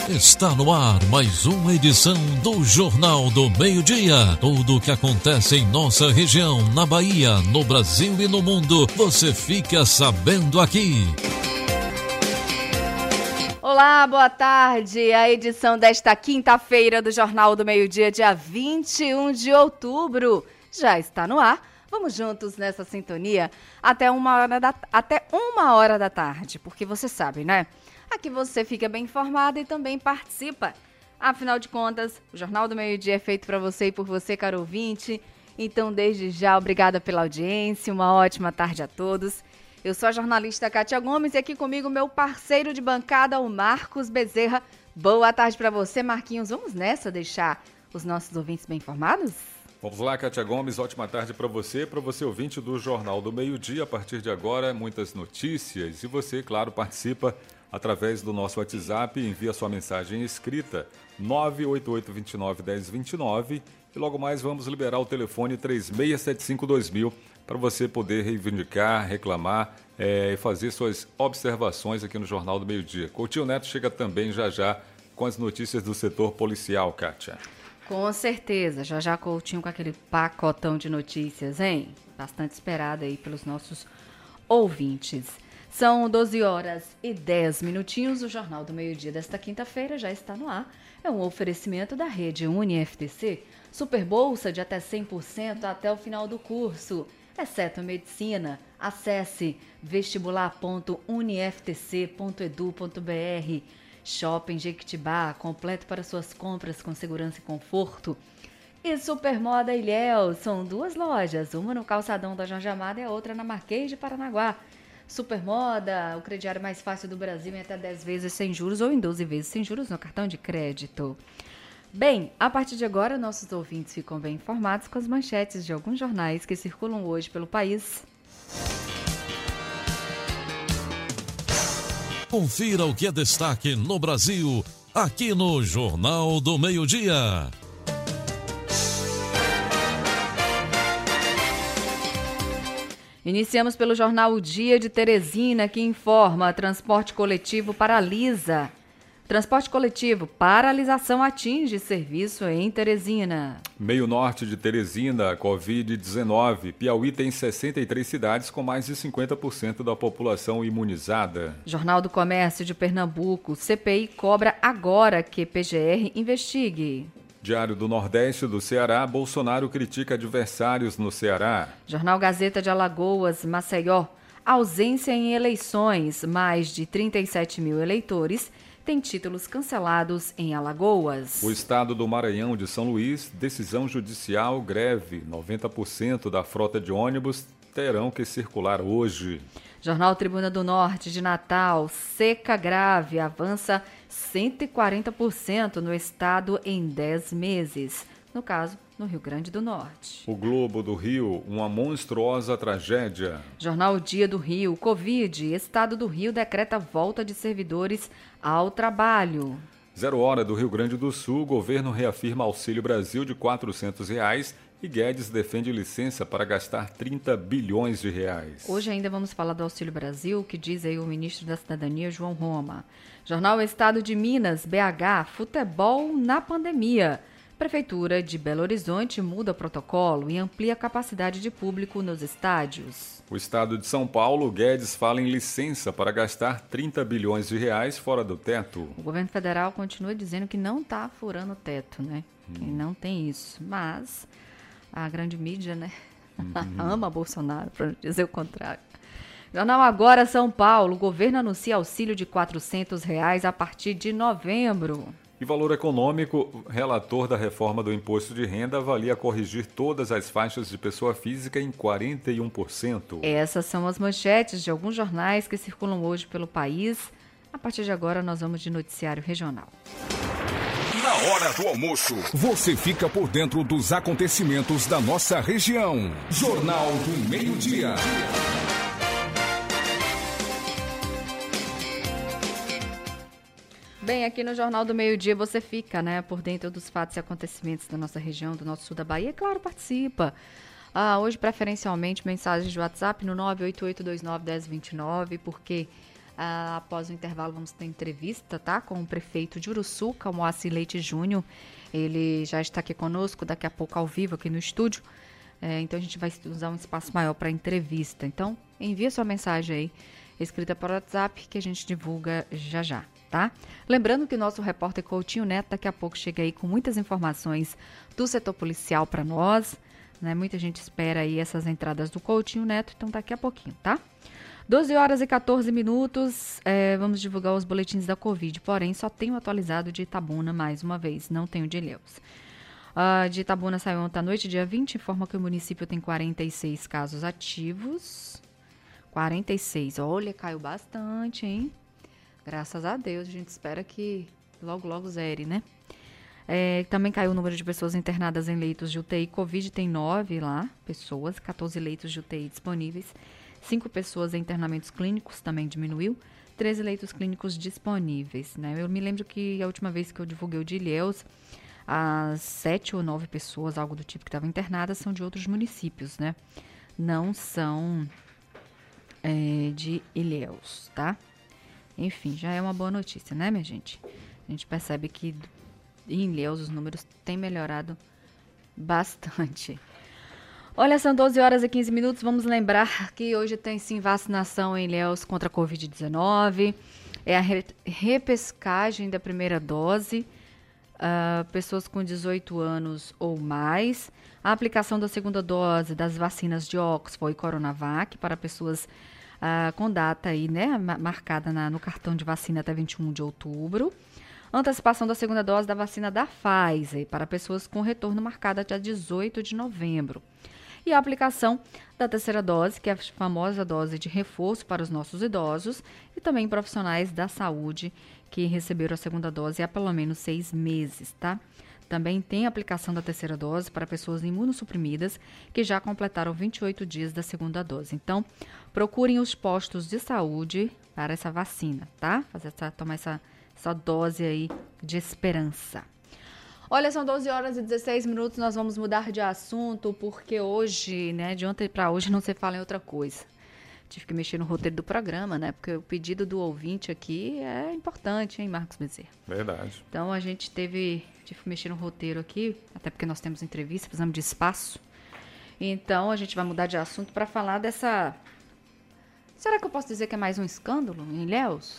Está no ar mais uma edição do Jornal do Meio-Dia. Tudo o que acontece em nossa região, na Bahia, no Brasil e no mundo, você fica sabendo aqui. Olá, boa tarde. A edição desta quinta-feira do Jornal do Meio-Dia, dia 21 de outubro, já está no ar. Vamos juntos nessa sintonia até uma hora da tarde, porque você sabe, né? Aqui você fica bem informado e também participa. Afinal de contas, o Jornal do Meio-Dia é feito para você e por você, caro ouvinte. Então, desde já, obrigada pela audiência. Uma ótima tarde a todos. Eu sou a jornalista Kátia Gomes e aqui comigo meu parceiro de bancada, o Marcos Bezerra. Boa tarde para você, Marquinhos. Vamos nessa deixar os nossos ouvintes bem informados? Vamos lá, Kátia Gomes, ótima tarde para você ouvinte do Jornal do Meio-Dia. A partir de agora, muitas notícias e você, claro, participa através do nosso WhatsApp, envia sua mensagem escrita 988-29-1029 e logo mais vamos liberar o telefone 3675-2000 para você poder reivindicar, reclamar e fazer suas observações aqui no Jornal do Meio-Dia. Coutinho Neto chega também já com as notícias do setor policial, Kátia. Com certeza, já Coutinho com aquele pacotão de notícias, hein? Bastante esperado aí pelos nossos ouvintes. São 12 horas e 10 minutinhos, o Jornal do Meio-Dia desta quinta-feira já está no ar. É um oferecimento da rede UniFTC, super bolsa de até 100% até o final do curso, exceto medicina. Acesse vestibular.uniftc.edu.br. Shopping Jequitibá, completo para suas compras com segurança e conforto. E Supermoda Ilhéus, são duas lojas, uma no calçadão da Jorge Amado e a outra na Marquês de Paranaguá. Supermoda, o crediário mais fácil do Brasil em até 10 vezes sem juros ou em 12 vezes sem juros no cartão de crédito. Bem, a partir de agora, nossos ouvintes ficam bem informados com as manchetes de alguns jornais que circulam hoje pelo país. Confira o que é destaque no Brasil, aqui no Jornal do Meio-Dia. Iniciamos pelo jornal O Dia de Teresina, que informa: transporte coletivo paralisa. Transporte coletivo, paralisação atinge serviço em Teresina. Meio norte de Teresina, Covid-19. Piauí tem 63 cidades com mais de 50% da população imunizada. Jornal do Comércio de Pernambuco, CPI cobra agora que PGR investigue. Diário do Nordeste do Ceará, Bolsonaro critica adversários no Ceará. Jornal Gazeta de Alagoas, Maceió, ausência em eleições, mais de 37 mil eleitores têm títulos cancelados em Alagoas. O estado do Maranhão de São Luís, decisão judicial, greve, 90% da frota de ônibus terão que circular hoje. Jornal Tribuna do Norte de Natal, seca grave, avança 140% no estado em 10 meses. No caso, no Rio Grande do Norte. O Globo do Rio, uma monstruosa tragédia. Jornal Dia do Rio, Covid, Estado do Rio decreta volta de servidores ao trabalho. 0 hora do Rio Grande do Sul, governo reafirma Auxílio Brasil de R$ 400 e Guedes defende licença para gastar 30 bilhões de reais. Hoje ainda vamos falar do Auxílio Brasil, que diz aí o ministro da Cidadania, João Roma. Jornal Estado de Minas, BH, futebol na pandemia. Prefeitura de Belo Horizonte muda protocolo e amplia a capacidade de público nos estádios. O estado de São Paulo, Guedes fala em licença para gastar 30 bilhões de reais fora do teto. O governo federal continua dizendo que não está furando o teto, né? E não tem isso. Mas a grande mídia, né? Ama Bolsonaro, para não dizer o contrário. Jornal Agora São Paulo, o governo anuncia auxílio de R$ 400 a partir de novembro. E Valor Econômico, relator da reforma do imposto de renda, avalia corrigir todas as faixas de pessoa física em 41%. Essas são as manchetes de alguns jornais que circulam hoje pelo país. A partir de agora, nós vamos de noticiário regional. Na hora do almoço, você fica por dentro dos acontecimentos da nossa região. Jornal do Meio-Dia. Bem, aqui no Jornal do Meio-Dia você fica, né, por dentro dos fatos e acontecimentos da nossa região, do nosso sul da Bahia. Claro, participa. Hoje, preferencialmente, mensagens de WhatsApp no 988291029, porque Após o intervalo, vamos ter entrevista, tá? Com o prefeito de Uruçuca, o Moacir Leite Júnior. Ele já está aqui conosco, daqui a pouco ao vivo aqui no estúdio. Então a gente vai usar um espaço maior para entrevista. Então, envia sua mensagem aí, escrita por WhatsApp, que a gente divulga já já, tá? Lembrando que o nosso repórter Coutinho Neto daqui a pouco chega aí com muitas informações do setor policial para nós, né? Muita gente espera aí essas entradas do Coutinho Neto, então daqui a pouquinho, tá? 12h14, vamos divulgar os boletins da Covid, porém só tenho atualizado de Itabuna mais uma vez, não tenho de Ilhéus. De Itabuna saiu ontem à noite, dia 20, informa que o município tem 46 casos ativos. 46, olha, caiu bastante, hein? Graças a Deus, a gente espera que logo zere, né? Também caiu o número de pessoas internadas em leitos de UTI. Covid tem 9 lá, pessoas, 14 leitos de UTI disponíveis. 5 pessoas em internamentos clínicos, também diminuiu. 13 leitos clínicos disponíveis, né? Eu me lembro que a última vez que eu divulguei o de Ilhéus, as 7 ou 9 pessoas, algo do tipo, que estavam internadas, são de outros municípios, né? Não são de Ilhéus, tá? Enfim, já é uma boa notícia, né, minha gente? A gente percebe que em Ilhéus os números têm melhorado bastante. Olha, são 12h15, vamos lembrar que hoje tem sim vacinação em Ilhéus contra a Covid-19, é a repescagem da primeira dose, pessoas com 18 anos ou mais, a aplicação da segunda dose das vacinas de Oxford e Coronavac para pessoas com data aí, né, marcada no cartão de vacina até 21 de outubro, antecipação da segunda dose da vacina da Pfizer para pessoas com retorno marcado até 18 de novembro. E a aplicação da terceira dose, que é a famosa dose de reforço para os nossos idosos e também profissionais da saúde que receberam a segunda dose há pelo menos 6 meses, tá? Também tem a aplicação da terceira dose para pessoas imunossuprimidas que já completaram 28 dias da segunda dose. Então, procurem os postos de saúde para essa vacina, tá? Tomar essa dose aí de esperança. Olha, são 12h16, nós vamos mudar de assunto, porque hoje, né, de ontem para hoje não se fala em outra coisa. Tive que mexer no roteiro do programa, né, porque o pedido do ouvinte aqui é importante, hein, Marcos Bezerra? Verdade. Então, a gente tive que mexer no roteiro aqui, até porque nós temos entrevista, precisamos de espaço. Então, a gente vai mudar de assunto para falar dessa... Será que eu posso dizer que é mais um escândalo em Ilhéus?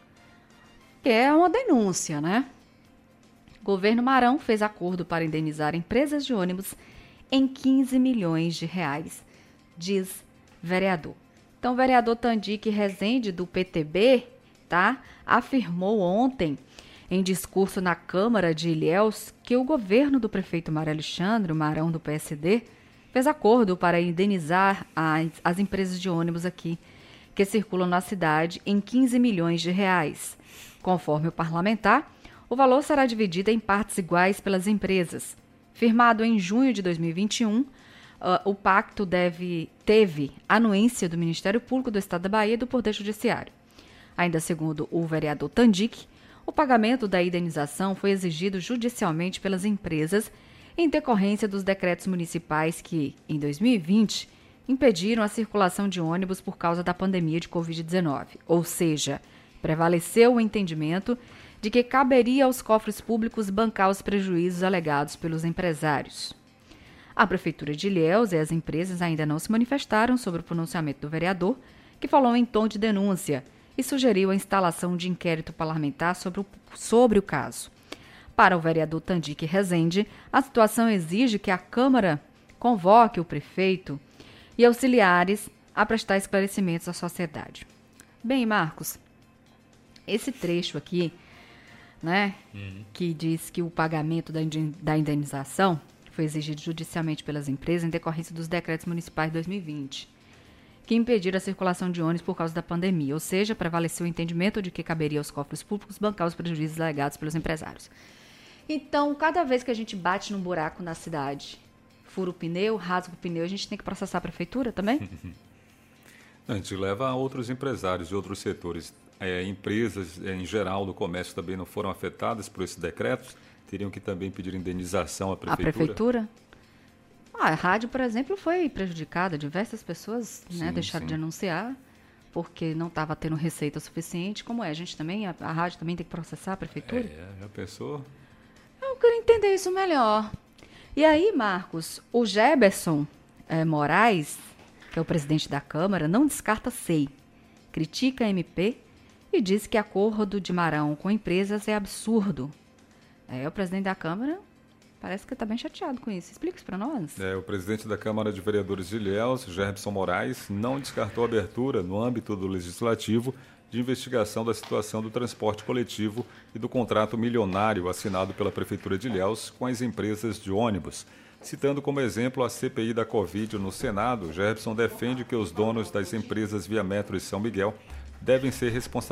É uma denúncia, né? O governo Marão fez acordo para indenizar empresas de ônibus em 15 milhões de reais, diz vereador. Então, o vereador Tandique Rezende, do PTB, tá, afirmou ontem, em discurso na Câmara de Ilhéus, que o governo do prefeito Mário Alexandre, o Marão do PSD, fez acordo para indenizar as empresas de ônibus aqui, que circulam na cidade, em 15 milhões de reais. Conforme o parlamentar, o valor será dividido em partes iguais pelas empresas. Firmado em junho de 2021, o pacto teve anuência do Ministério Público do Estado da Bahia e do Poder Judiciário. Ainda segundo o vereador Tandique, o pagamento da indenização foi exigido judicialmente pelas empresas em decorrência dos decretos municipais que, em 2020, impediram a circulação de ônibus por causa da pandemia de Covid-19. Ou seja, prevaleceu o entendimento de que caberia aos cofres públicos bancar os prejuízos alegados pelos empresários. A Prefeitura de Ilhéus e as empresas ainda não se manifestaram sobre o pronunciamento do vereador, que falou em tom de denúncia e sugeriu a instalação de inquérito parlamentar sobre o caso. Para o vereador Tandique Rezende, a situação exige que a Câmara convoque o prefeito e auxiliares a prestar esclarecimentos à sociedade. Bem, Marcos, esse trecho aqui, né, que diz que o pagamento da indenização foi exigido judicialmente pelas empresas em decorrência dos decretos municipais de 2020, que impediram a circulação de ônibus por causa da pandemia, ou seja, prevaleceu o entendimento de que caberia aos cofres públicos bancar os prejuízos alegados pelos empresários. Então, cada vez que a gente bate num buraco na cidade, fura o pneu, rasga o pneu, a gente tem que processar a prefeitura também? A gente leva a outros empresários de outros setores. Empresas, em geral, do comércio também não foram afetadas por esses decretos, teriam que também pedir indenização à prefeitura. A prefeitura? A rádio, por exemplo, foi prejudicada. Diversas pessoas deixaram de anunciar porque não estava tendo receita suficiente. Como é? A gente também, a rádio também tem que processar a prefeitura? Já pensou? Eu queria entender isso melhor. E aí, Marcos, o Jefferson Moraes, que é o presidente da Câmara, não descarta SEI, critica a MP e diz que acordo de Marão com empresas é absurdo. O presidente da Câmara parece que está bem chateado com isso. Explica isso para nós. O presidente da Câmara de Vereadores de Ilhéus, Jefferson Moraes, não descartou a abertura, no âmbito do Legislativo, de investigação da situação do transporte coletivo e do contrato milionário assinado pela Prefeitura de Ilhéus com as empresas de ônibus. Citando como exemplo a CPI da Covid no Senado, Jefferson defende que os donos das empresas Via Metro e São Miguel devem ser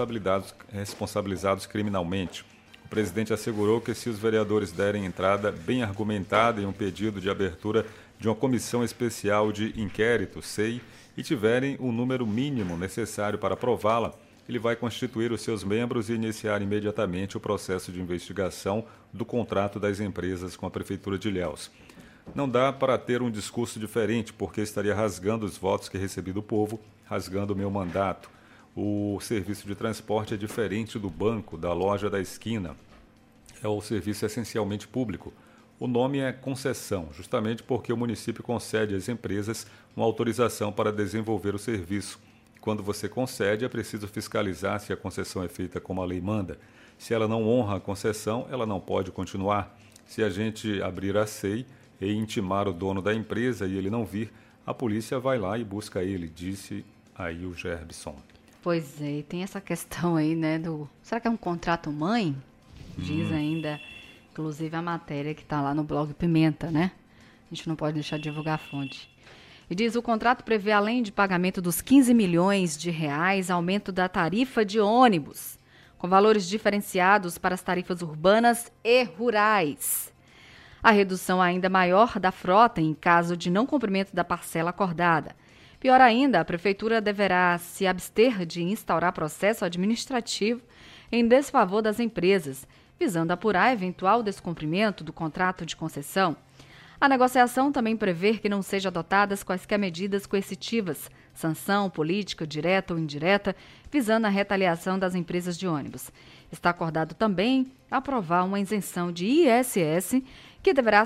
responsabilizados criminalmente. O presidente assegurou que se os vereadores derem entrada bem argumentada em um pedido de abertura de uma comissão especial de inquérito, SEI, e tiverem o número mínimo necessário para aprová-la, ele vai constituir os seus membros e iniciar imediatamente o processo de investigação do contrato das empresas com a Prefeitura de Ilhéus. Não dá para ter um discurso diferente, porque estaria rasgando os votos que recebi do povo, rasgando o meu mandato. O serviço de transporte é diferente do banco, da loja da esquina. É o serviço essencialmente público. O nome é concessão, justamente porque o município concede às empresas uma autorização para desenvolver o serviço. Quando você concede, é preciso fiscalizar se a concessão é feita como a lei manda. Se ela não honra a concessão, ela não pode continuar. Se a gente abrir a SEI e intimar o dono da empresa e ele não vir, a polícia vai lá e busca ele, disse aí o Jefferson. Pois é, e tem essa questão aí, né, será que é um contrato mãe? Diz ainda, inclusive a matéria que está lá no blog Pimenta, né? A gente não pode deixar de divulgar a fonte. E diz, o contrato prevê, além de pagamento dos 15 milhões de reais, aumento da tarifa de ônibus, com valores diferenciados para as tarifas urbanas e rurais. A redução ainda maior da frota em caso de não cumprimento da parcela acordada. Pior ainda, a Prefeitura deverá se abster de instaurar processo administrativo em desfavor das empresas, visando apurar eventual descumprimento do contrato de concessão. A negociação também prevê que não sejam adotadas quaisquer medidas coercitivas, sanção política, direta ou indireta, visando a retaliação das empresas de ônibus. Está acordado também aprovar uma isenção de ISS, que deverá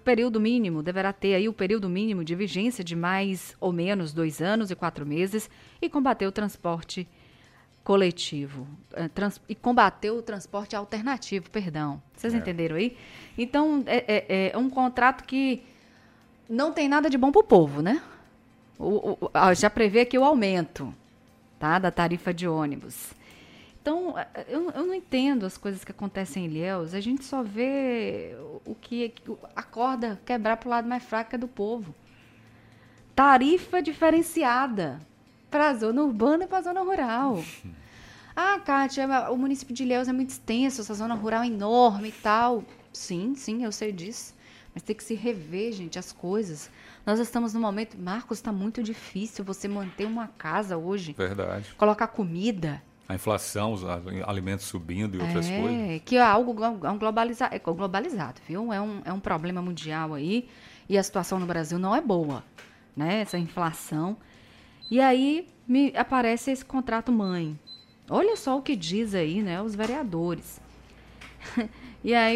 ter aí o período mínimo de vigência de mais ou menos 2 anos e 4 meses e combater o transporte coletivo, combater o transporte alternativo, perdão. Vocês entenderam aí? Então, é um contrato que não tem nada de bom para o povo, né? Já prevê aqui o aumento, tá, da tarifa de ônibus. Então, eu não entendo as coisas que acontecem em Ilhéus. A gente só vê a corda quebrar para o lado mais fraco, que é do povo. Tarifa diferenciada para a zona urbana e para a zona rural. Ah, Kátia, o município de Ilhéus é muito extenso, essa zona rural é enorme e tal. Sim, eu sei disso. Mas tem que se rever, gente, as coisas. Nós estamos num momento... Marcos, está muito difícil você manter uma casa hoje. Verdade. Colocar comida. A inflação, os alimentos subindo e outras coisas. Que é algo globalizado, viu? É um problema mundial aí. E a situação no Brasil não é boa, né? Essa inflação. E aí me aparece esse contrato mãe. Olha só o que diz aí, né? Os vereadores. E aí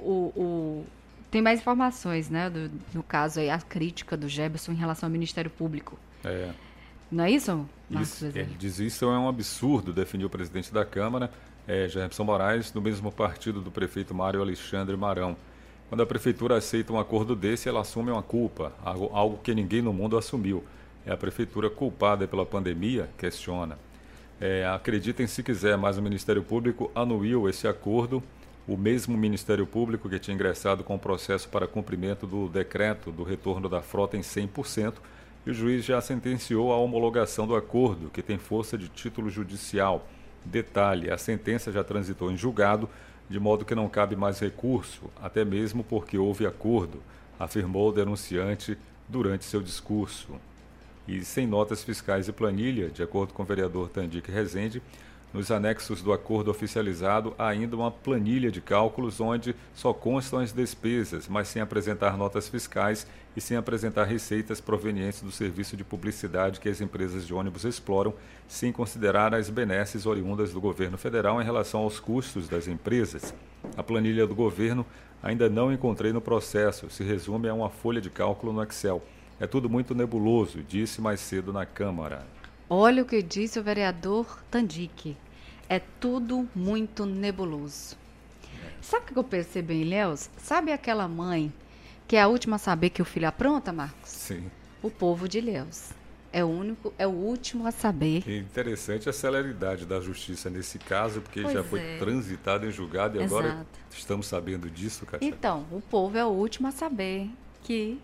tem mais informações, né? No caso aí, a crítica do Jefferson em relação ao Ministério Público. Não é isso, Marcos? Ele diz isso é um absurdo, definiu o presidente da Câmara, Jefferson Moraes, do mesmo partido do prefeito Mário Alexandre Marão. Quando a prefeitura aceita um acordo desse, ela assume uma culpa, algo que ninguém no mundo assumiu. É a prefeitura culpada pela pandemia? Questiona. Acreditem se quiser, mas o Ministério Público anuiu esse acordo. O mesmo Ministério Público que tinha ingressado com o processo para cumprimento do decreto do retorno da frota em 100%, e o juiz já sentenciou a homologação do acordo, que tem força de título judicial. Detalhe, a sentença já transitou em julgado, de modo que não cabe mais recurso, até mesmo porque houve acordo, afirmou o denunciante durante seu discurso. E sem notas fiscais e planilha, de acordo com o vereador Tandic Rezende, Nos anexos do acordo oficializado, há ainda uma planilha de cálculos onde só constam as despesas, mas sem apresentar notas fiscais e sem apresentar receitas provenientes do serviço de publicidade que as empresas de ônibus exploram, sem considerar as benesses oriundas do governo federal em relação aos custos das empresas. A planilha do governo ainda não encontrei no processo, se resume a uma folha de cálculo no Excel. É tudo muito nebuloso, disse mais cedo na Câmara. Olha o que disse o vereador Tandic. É tudo muito nebuloso. Sabe o que eu percebi em Ilhéus? Sabe aquela mãe que é a última a saber que o filho apronta, Marcos? Sim. O povo de Ilhéus. É o último a saber. É interessante a celeridade da justiça nesse caso, porque já foi transitado em julgado e agora estamos sabendo disso, Cátia. Então, o povo é o último a saber que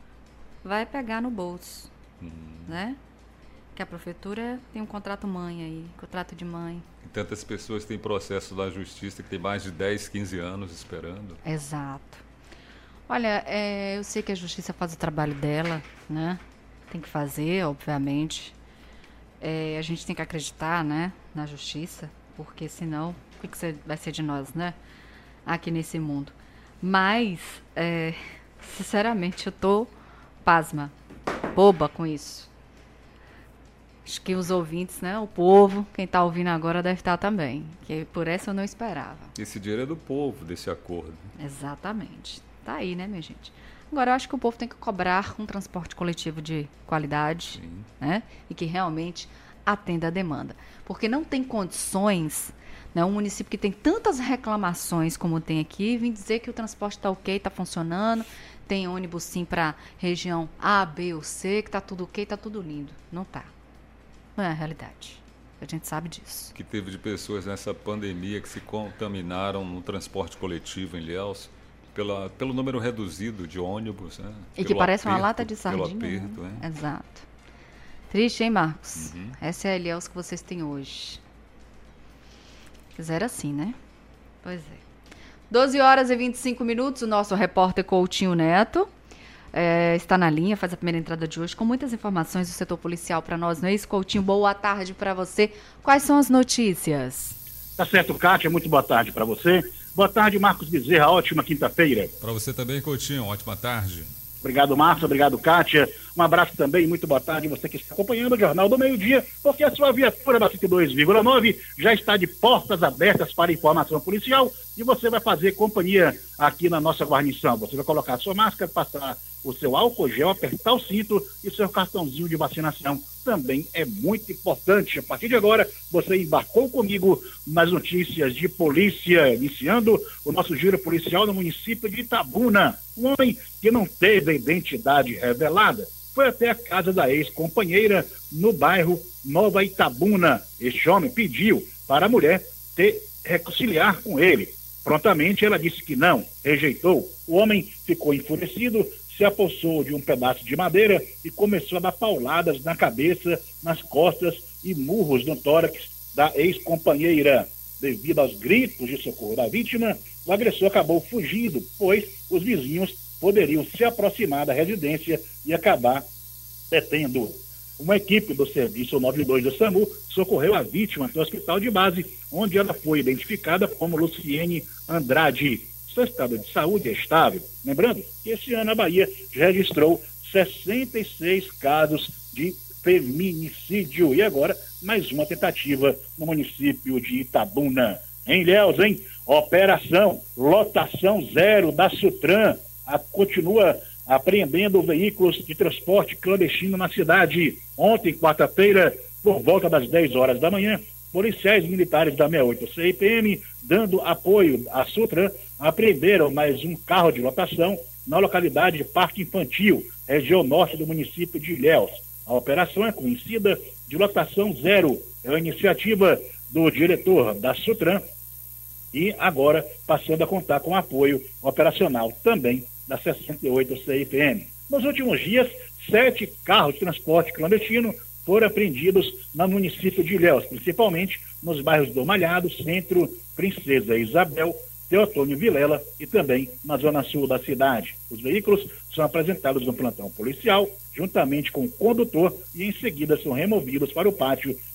vai pegar no bolso, né? Que a prefeitura tem um contrato mãe aí, contrato de mãe. E tantas pessoas têm processo da justiça que tem mais de 10, 15 anos esperando. Exato. Olha, eu sei que a justiça faz o trabalho dela, né? Tem que fazer, obviamente. A gente tem que acreditar, né, na justiça, porque senão, o que vai ser de nós, né? Aqui nesse mundo. Mas, sinceramente, eu tô pasma, boba com isso. Acho que os ouvintes, né, o povo, quem está ouvindo agora deve estar também, que por essa eu não esperava. Esse dinheiro é do povo, desse acordo. Exatamente. Tá aí, né, minha gente? Agora, eu acho que o povo tem que cobrar um transporte coletivo de qualidade, né, e que realmente atenda a demanda. Porque não tem condições, né, um município que tem tantas reclamações como tem aqui, vir dizer que o transporte está ok, está funcionando, tem ônibus sim para região A, B ou C, que está tudo ok, está tudo lindo. Não tá. Não é a realidade. A gente sabe disso. Que teve de pessoas nessa pandemia que se contaminaram no transporte coletivo em Ilhéus pelo número reduzido de ônibus, né? E que parece uma lata de sardinha. Pelo aperto, né? Exato. Triste, hein, Marcos? Essa é a Ilhéus que vocês têm hoje. Fizeram assim, né? Pois é. 12 horas e 25 minutos, o nosso repórter Coutinho Neto está na linha, faz a primeira entrada de hoje com muitas informações do setor policial para nós, não é isso, Coutinho? Boa tarde para você. Quais são as notícias? Tá certo, Kátia, muito boa tarde para você. Boa tarde, Marcos Bezerra, ótima quinta-feira. Para você também, Coutinho, ótima tarde. Obrigado, Marcos, obrigado, Kátia. Um abraço também, muito boa tarde você que está acompanhando o Jornal do Meio-Dia, porque a sua viatura da 102,9 já está de portas abertas para informação policial e você vai fazer companhia aqui na nossa guarnição. Você vai colocar a sua máscara, passar o seu álcool gel, apertar o cinto e seu cartãozinho de vacinação também é muito importante. A partir de agora, você embarcou comigo nas notícias de polícia, iniciando o nosso giro policial no município de Itabuna. Um homem que não teve a identidade revelada foi até a casa da ex-companheira no bairro Nova Itabuna. Este homem pediu para a mulher reconciliar com ele. Prontamente ela disse que não, rejeitou. O homem ficou enfurecido, se apossou de um pedaço de madeira e começou a dar pauladas na cabeça, nas costas e murros no tórax da ex-companheira. Devido aos gritos de socorro da vítima, o agressor acabou fugindo, pois os vizinhos poderiam se aproximar da residência e acabar detendo. Uma equipe do Serviço 92 do SAMU socorreu a vítima até o hospital de base, onde ela foi identificada como Luciene Andrade. Seu estado de saúde é estável. Lembrando que esse ano a Bahia já registrou 66 casos de feminicídio. E agora, mais uma tentativa no município de Itabuna. Em Ilhéus, hein? Operação Lotação Zero da Sutran continua apreendendo veículos de transporte clandestino na cidade. Ontem, quarta-feira, por volta das 10 horas da manhã, policiais militares da 68 CIPM, dando apoio à Sutran, apreenderam mais um carro de lotação na localidade de Parque Infantil, região norte do município de Ilhéus. A operação é conhecida de Lotação Zero, é uma iniciativa do diretor da Sutran e agora passando a contar com apoio operacional também da 68 CIPM. Nos últimos dias, 7 carros de transporte clandestino foram apreendidos no município de Ilhéus, principalmente nos bairros do Malhado, Centro, Princesa Isabel, Teotônio Vilela e também na zona sul da cidade. Os veículos são apresentados no plantão policial, juntamente com o condutor, e em seguida são removidos para o pátio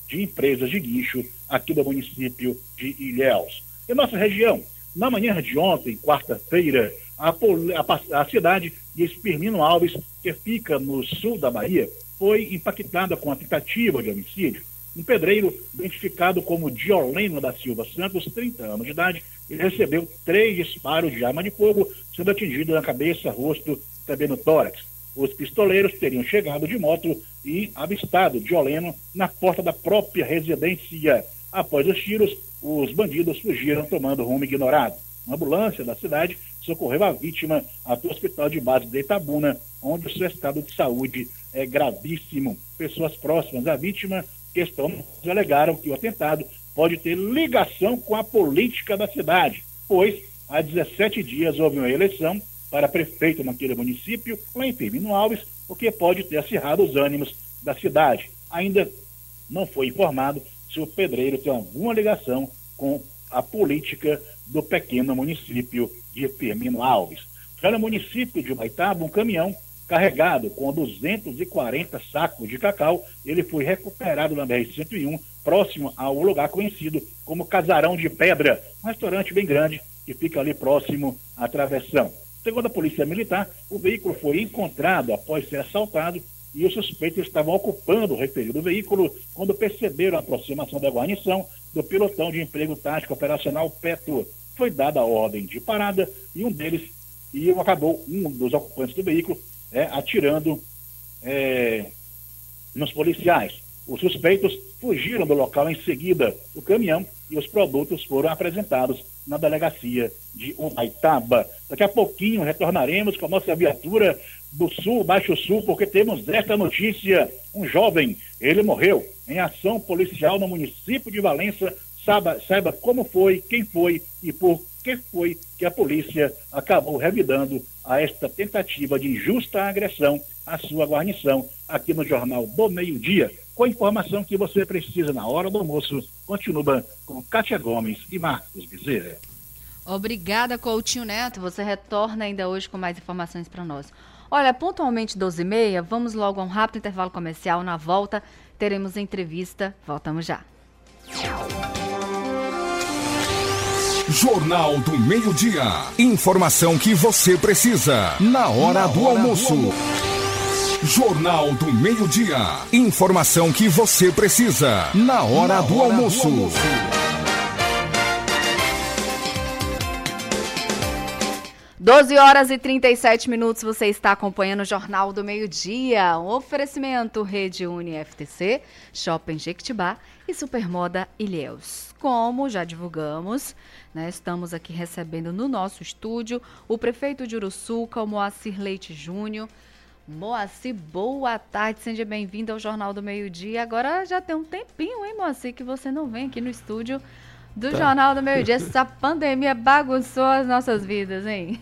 de empresas de guincho aqui do município de Ilhéus. Em nossa região, na manhã de ontem, quarta-feira, a cidade de Firmino Alves, que fica no sul da Bahia, foi impactada com a tentativa de homicídio. Um pedreiro, identificado como Dioleno da Silva Santos, 30 anos de idade, ele recebeu 3 disparos de arma de fogo, sendo atingido na cabeça, rosto e também no tórax. Os pistoleiros teriam chegado de moto e avistado Dioleno na porta da própria residência. Após os tiros, os bandidos fugiram tomando rumo ignorado. Uma ambulância da cidade socorreu a vítima até o hospital de base de Itabuna, onde o seu estado de saúde é gravíssimo. Pessoas próximas à vítima alegaram que o atentado pode ter ligação com a política da cidade, pois há 17 dias houve uma eleição para prefeito naquele município, lá em Firmino Alves, o que pode ter acirrado os ânimos da cidade. Ainda não foi informado se o pedreiro tem alguma ligação com a política do pequeno município de Firmino Alves. Já no município de Humaitaba, um caminhão carregado com 240 sacos de cacau, ele foi recuperado na BR-101, próximo ao lugar conhecido como Casarão de Pedra, um restaurante bem grande que fica ali próximo à travessão. Segundo a Polícia Militar, o veículo foi encontrado após ser assaltado e os suspeitos estavam ocupando o referido veículo quando perceberam a aproximação da guarnição do Pelotão de Emprego Tático Operacional PETO. Foi dada a ordem de parada e um dos ocupantes do veículo atirando nos policiais. Os suspeitos fugiram do local em seguida do caminhão e os produtos foram apresentados na delegacia de Humaitaba. Daqui a pouquinho retornaremos com a nossa viatura do Sul, Baixo Sul, porque temos esta notícia. Um jovem, ele morreu em ação policial no município de Valença. Saiba como foi, quem foi e por que foi que a polícia acabou revidando a esta tentativa de injusta agressão à sua guarnição aqui no Jornal do Meio-Dia. Com a informação que você precisa na hora do almoço, continua com Kátia Gomes e Marcos Bezerra. Obrigada, Coutinho Neto. Você retorna ainda hoje com mais informações para nós. Olha, pontualmente 12h30, vamos logo a um rápido intervalo comercial. Na volta, teremos entrevista. Voltamos já. Jornal do Meio-Dia. Informação que você precisa na hora do almoço. Jornal do Meio-Dia. Informação que você precisa na hora do almoço. 12h37, você está acompanhando o Jornal do Meio-Dia. Um oferecimento Rede UniFTC, Shopping Jequitibá e Supermoda Ilhéus. Como já divulgamos, estamos aqui recebendo no nosso estúdio o prefeito de Uruçuca, o Moacir Leite Júnior. Moacir, boa tarde, seja bem-vindo ao Jornal do Meio-Dia. Agora já tem um tempinho, hein, Moacir, que você não vem aqui no estúdio do Jornal do Meio-Dia. Essa pandemia bagunçou as nossas vidas, hein?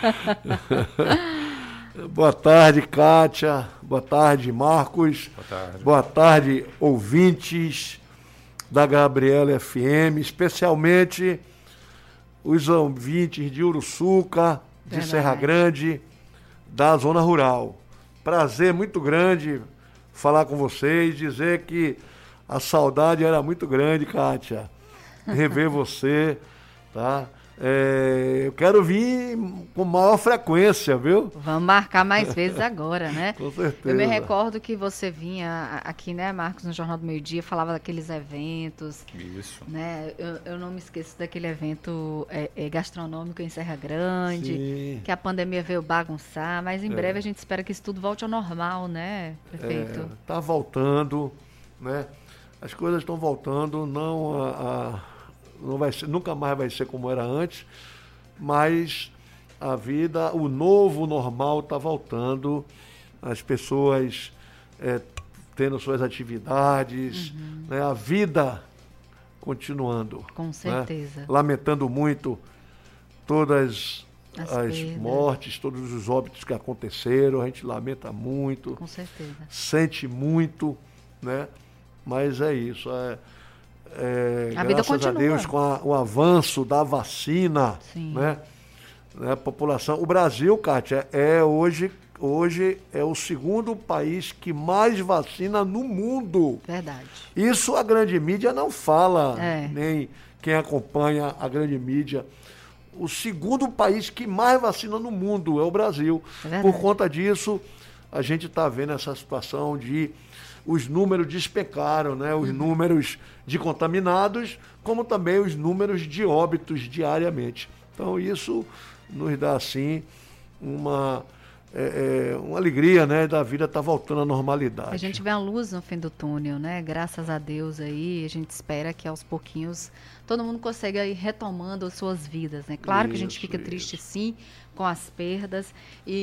Boa tarde, Kátia. Boa tarde, Marcos. Boa tarde. Boa tarde, ouvintes da Gabriela FM, especialmente os ouvintes de Uruçuca, de Serra Grande, da zona rural. Prazer muito grande falar com vocês, dizer que a saudade era muito grande, Kátia. Rever você, tá? Eu quero vir com maior frequência, viu? Vamos marcar mais vezes agora, né? Com certeza. Eu me recordo que você vinha aqui, né, Marcos, no Jornal do Meio-Dia, falava daqueles eventos. Isso. Né? Eu não me esqueço daquele evento gastronômico em Serra Grande, Sim. que a pandemia veio bagunçar, mas em breve a gente espera que isso tudo volte ao normal, né, prefeito? Tá voltando, né? As coisas estão voltando, não vai ser, nunca mais vai ser como era antes, mas a vida, o novo normal está voltando, as pessoas tendo suas atividades, né, a vida continuando. Com certeza. Né? Lamentando muito todas as perdas, mortes, todos os óbitos que aconteceram, a gente lamenta muito, com certeza. sente muito, né? Mas é isso, A vida graças continua. a Deus, com o avanço da vacina, Sim. né? A população, o Brasil, Kátia, é hoje hoje é o segundo país que mais vacina no mundo. Verdade. Isso a grande mídia não fala, É. nem quem acompanha a grande mídia. O segundo país que mais vacina no mundo é o Brasil. É verdade. Por conta disso, a gente está vendo essa situação de os números despencaram, né? Os números de contaminados, como também os números de óbitos diariamente. Então, isso nos dá, assim, uma alegria, né? Da vida estar voltando à normalidade. A gente vê a luz no fim do túnel, né? Graças a Deus aí, a gente espera que aos pouquinhos todo mundo consiga ir retomando as suas vidas, né? Claro que a gente fica triste, sim, com as perdas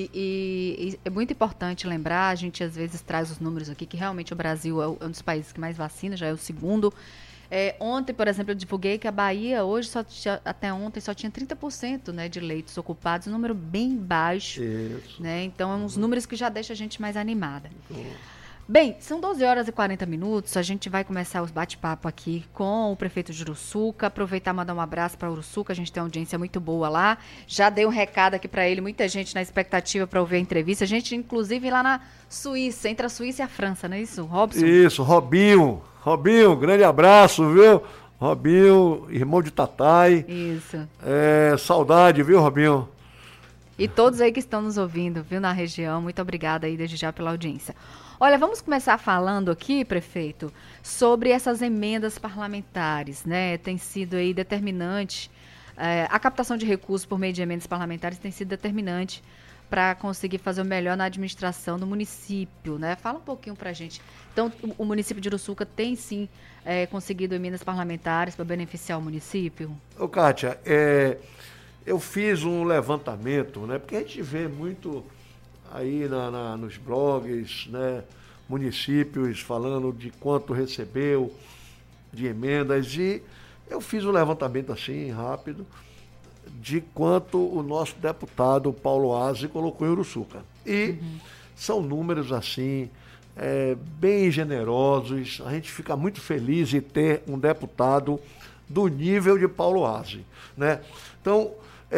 e é muito importante lembrar, a gente às vezes traz os números aqui, que realmente o Brasil é um dos países que mais vacina, já é o segundo. Ontem, por exemplo, eu divulguei que a Bahia hoje, até ontem, só tinha 30%, né, de leitos ocupados, um número bem baixo. Isso. Né? Então, é uns números que já deixam a gente mais animada. Bem, são 12 horas e 40 minutos, a gente vai começar os bate-papo aqui com o prefeito de Uruçuca, aproveitar e mandar um abraço para Uruçuca, a gente tem uma audiência muito boa lá, já dei um recado aqui para ele, muita gente na expectativa para ouvir a entrevista, a gente inclusive lá na Suíça, entre a Suíça e a França, não é isso, Robson? Isso, Robinho, grande abraço, viu? Robinho, irmão de Tatai. Isso. Saudade, viu, Robinho? E todos aí que estão nos ouvindo, viu, na região, muito obrigada aí desde já pela audiência. Olha, vamos começar falando aqui, prefeito, sobre essas emendas parlamentares, né? Tem sido aí determinante, a captação de recursos por meio de emendas parlamentares tem sido determinante para conseguir fazer o melhor na administração do município, né? Fala um pouquinho para a gente. Então, o município de Uruçuca tem, sim, conseguido emendas parlamentares para beneficiar o município? Ô, Kátia, eu fiz um levantamento, né? Porque a gente vê muito aí nos blogs, né? Municípios falando de quanto recebeu de emendas e eu fiz um levantamento assim, rápido, de quanto o nosso deputado Paulo Aze colocou em Uruçuca. E são números assim, bem generosos. A gente fica muito feliz em ter um deputado do nível de Paulo Aze, né? Então,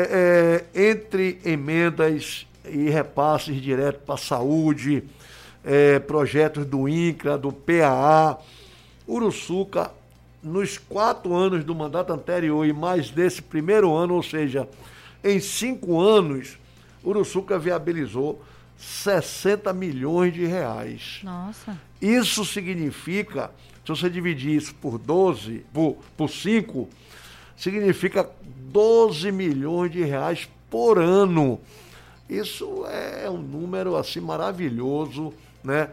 entre emendas e repasses direto para a saúde, projetos do INCRA, do PAA, Uruçuca, nos 4 anos do mandato anterior e mais desse primeiro ano, ou seja, em 5 anos, Uruçuca viabilizou 60 milhões de reais. Nossa. Isso significa, se você dividir isso por 12, por 5, significa 12 milhões de reais por ano. Isso é um número assim maravilhoso, né?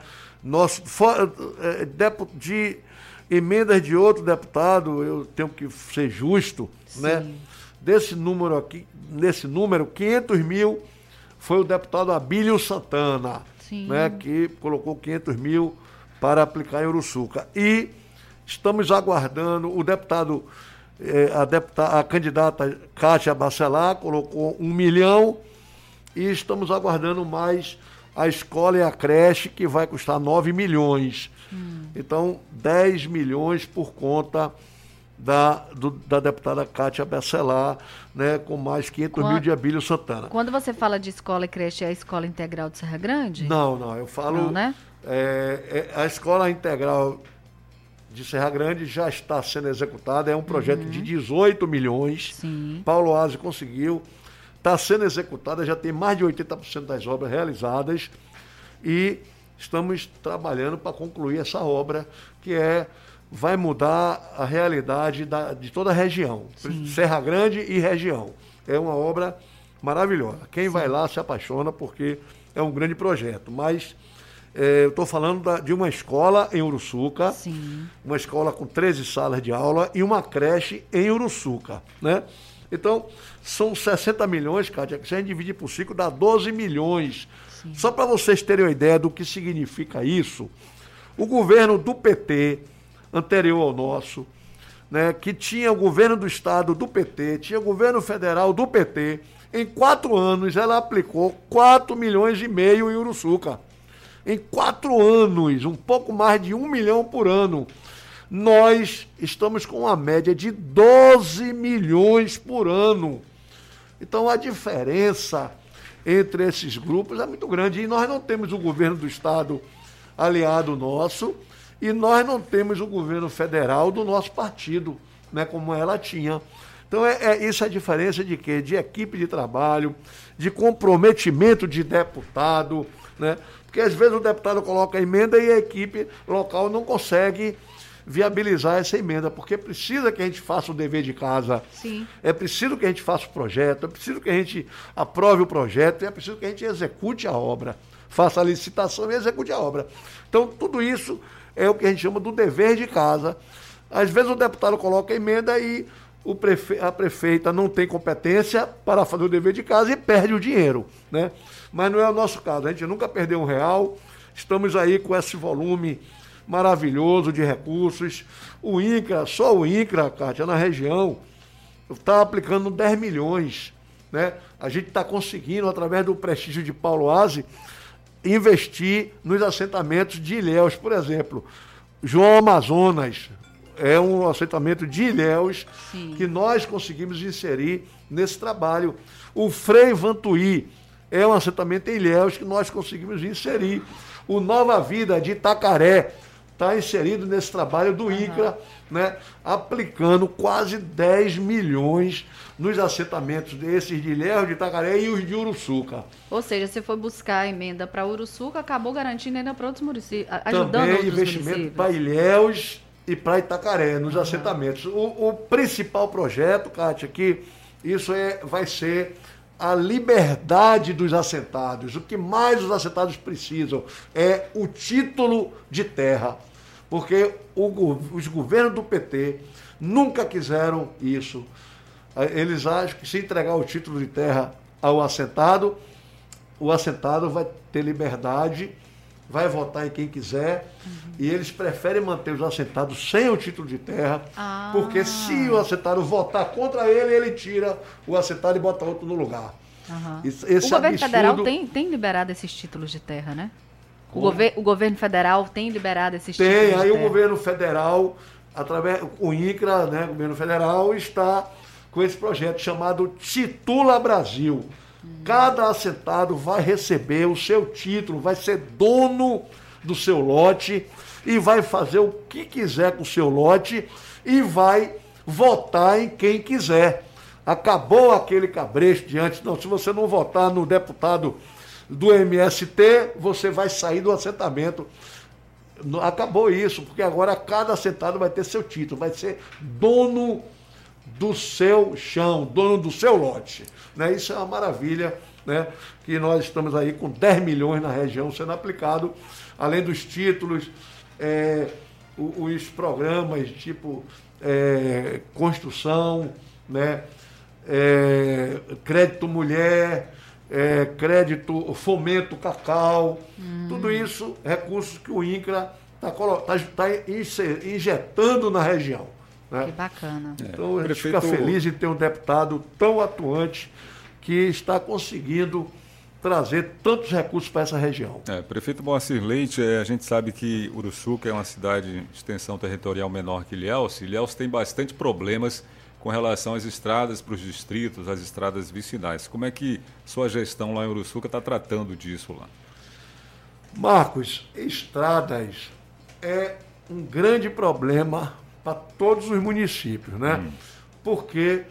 De emendas de outro deputado, eu tenho que ser justo, sim, né? Desse número aqui, nesse número, 500 mil foi o deputado Abílio Santana, né? Que colocou 500 mil para aplicar em Uruçuca. E estamos aguardando, o deputado, a candidata Kátia Bacelar colocou 1 milhão e estamos aguardando mais a escola e a creche, que vai custar 9 milhões. Então, 10 milhões por conta da deputada Kátia Bacelar, né, com mais 500 mil de Abílio Santana. Quando você fala de escola e creche, é a Escola Integral de Serra Grande? Não, eu falo... Não, né? A Escola Integral de Serra Grande já está sendo executada, é um projeto de 18 milhões. Sim. Paulo Aze conseguiu, está sendo executada, já tem mais de 80% das obras realizadas e estamos trabalhando para concluir essa obra, que vai mudar a realidade de toda a região, sim, Serra Grande e região. É uma obra maravilhosa. Quem vai lá se apaixona porque é um grande projeto. Mas eu estou falando de uma escola em Uruçuca, sim, uma escola com 13 salas de aula e uma creche em Uruçuca, né? Então, são 60 milhões, Kátia, que se a gente dividir por 5, dá 12 milhões. Sim. Só para vocês terem uma ideia do que significa isso, o governo do PT, anterior ao nosso, né, que tinha o governo do estado do PT, tinha o governo federal do PT, em 4 anos ela aplicou 4 milhões e meio em Uruçuca. Em 4 anos, um pouco mais de 1 milhão por ano. Nós estamos com uma média de 12 milhões por ano. Então, a diferença entre esses grupos é muito grande. E nós não temos o governo do Estado aliado nosso e nós não temos o governo federal do nosso partido, né, como ela tinha. Então, isso é a diferença de quê? De equipe de trabalho, de comprometimento de deputado, né? Porque às vezes o deputado coloca a emenda e a equipe local não consegue viabilizar essa emenda, porque precisa que a gente faça o dever de casa. Sim. É preciso que a gente faça o projeto, é preciso que a gente aprove o projeto, é preciso que a gente execute a obra, faça a licitação e execute a obra. Então, tudo isso é o que a gente chama do dever de casa. Às vezes o deputado coloca a emenda e a prefeita não tem competência para fazer o dever de casa e perde o dinheiro, né? Mas não é o nosso caso, a gente nunca perdeu R$1, estamos aí com esse volume maravilhoso de recursos. O INCRA, só o INCRA, Kátia, na região, está aplicando 10 milhões, né? A gente está conseguindo, através do prestígio de Paulo Aze, investir nos assentamentos de Ilhéus, por exemplo. João Amazonas é um assentamento de Ilhéus. Sim. Que nós conseguimos inserir nesse trabalho. O Frei Vantuí é um assentamento em Ilhéus que nós conseguimos inserir. O Nova Vida de Itacaré está inserido nesse trabalho do INCRA, né, aplicando quase 10 milhões nos assentamentos desses de Ilhéus, de Itacaré e os de Uruçuca. Ou seja, você foi buscar a emenda para Uruçuca, acabou garantindo ainda para outros municípios, ajudando também outros investimento para Ilhéus e para Itacaré, nos assentamentos. O principal projeto, Kátia, que isso vai ser a liberdade dos assentados. O que mais os assentados precisam é o título de terra, porque os governos do PT nunca quiseram isso. Eles acham que se entregar o título de terra ao assentado, o assentado vai ter liberdade, vai votar em quem quiser, e eles preferem manter os assentados sem o título de terra, porque se o assentado votar contra ele, ele tira o assentado e bota outro no lugar. O governo federal tem liberado esses títulos de terra, né? O governo federal tem liberado esses títulos de terra. Tem, aí o governo federal, através o INCRA, né, o governo federal, está com esse projeto chamado Titula Brasil. Cada assentado vai receber o seu título, vai ser dono do seu lote e vai fazer o que quiser com o seu lote e vai votar em quem quiser. Acabou aquele cabresto de antes, não, se você não votar no deputado do MST, você vai sair do assentamento. Acabou isso, porque agora cada assentado vai ter seu título, vai ser dono do seu chão, dono do seu lote, né? Isso é uma maravilha, né? Que nós estamos aí com 10 milhões na região sendo aplicado, além dos títulos, os programas tipo construção, né? Crédito mulher, crédito fomento cacau, tudo isso, recursos que o INCRA está injetando na região. Né? Que bacana. Então a gente fica feliz em ter um deputado tão atuante que está conseguindo trazer tantos recursos para essa região. Prefeito Moacir Leite, a gente sabe que Uruçuca é uma cidade de extensão territorial menor que Ilhéus. Ilhéus tem bastante problemas com relação às estradas para os distritos, às estradas vicinais. Como é que sua gestão lá em Uruçuca está tratando disso lá? Marcos, estradas é um grande problema para todos os municípios, né? Porque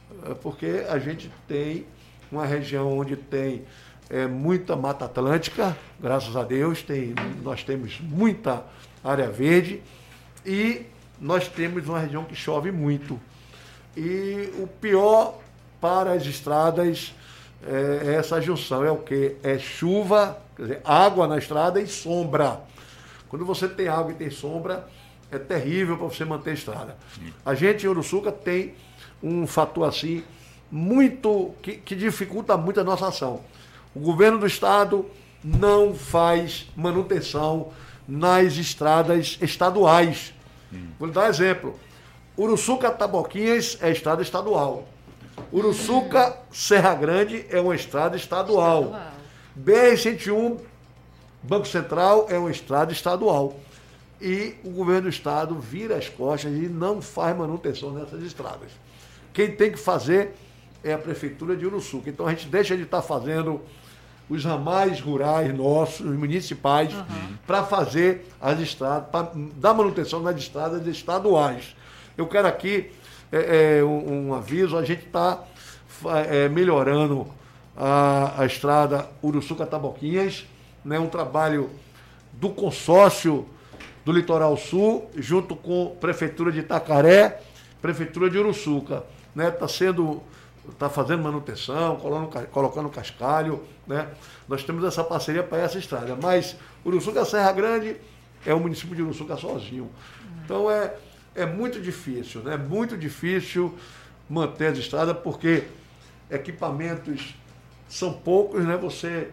a gente tem uma região onde tem muita Mata Atlântica, graças a Deus, nós temos muita área verde e nós temos uma região que chove muito. E o pior para as estradas é essa junção, é o quê? É chuva, quer dizer, água na estrada e sombra. Quando você tem água e tem sombra, é terrível para você manter a estrada. A gente em Uruçuca tem um fator assim, muito que dificulta muito a nossa ação. O governo do estado não faz manutenção nas estradas estaduais. Vou dar um exemplo. Uruçuca Taboquinhas é estrada estadual. Uruçuca Serra Grande é uma estrada estadual. BR-101 Banco Central é uma estrada estadual. E o governo do estado vira as costas e não faz manutenção nessas estradas. Quem tem que fazer é a Prefeitura de Uruçuca. Então a gente deixa de estar fazendo os ramais rurais nossos, os municipais, para fazer as estradas, para dar manutenção nas estradas estaduais. Eu quero aqui um aviso, a gente está melhorando a estrada Uruçuca-Taboquinhas, né, um trabalho do consórcio do Litoral Sul, junto com a Prefeitura de Itacaré, Prefeitura de Uruçuca, né, está fazendo manutenção, colocando cascalho, né? Nós temos essa parceria para essa estrada, mas Uruçuca Serra Grande é o município de Uruçuca sozinho. Então é muito difícil, né? Muito difícil manter as estradas, porque equipamentos são poucos, né? Você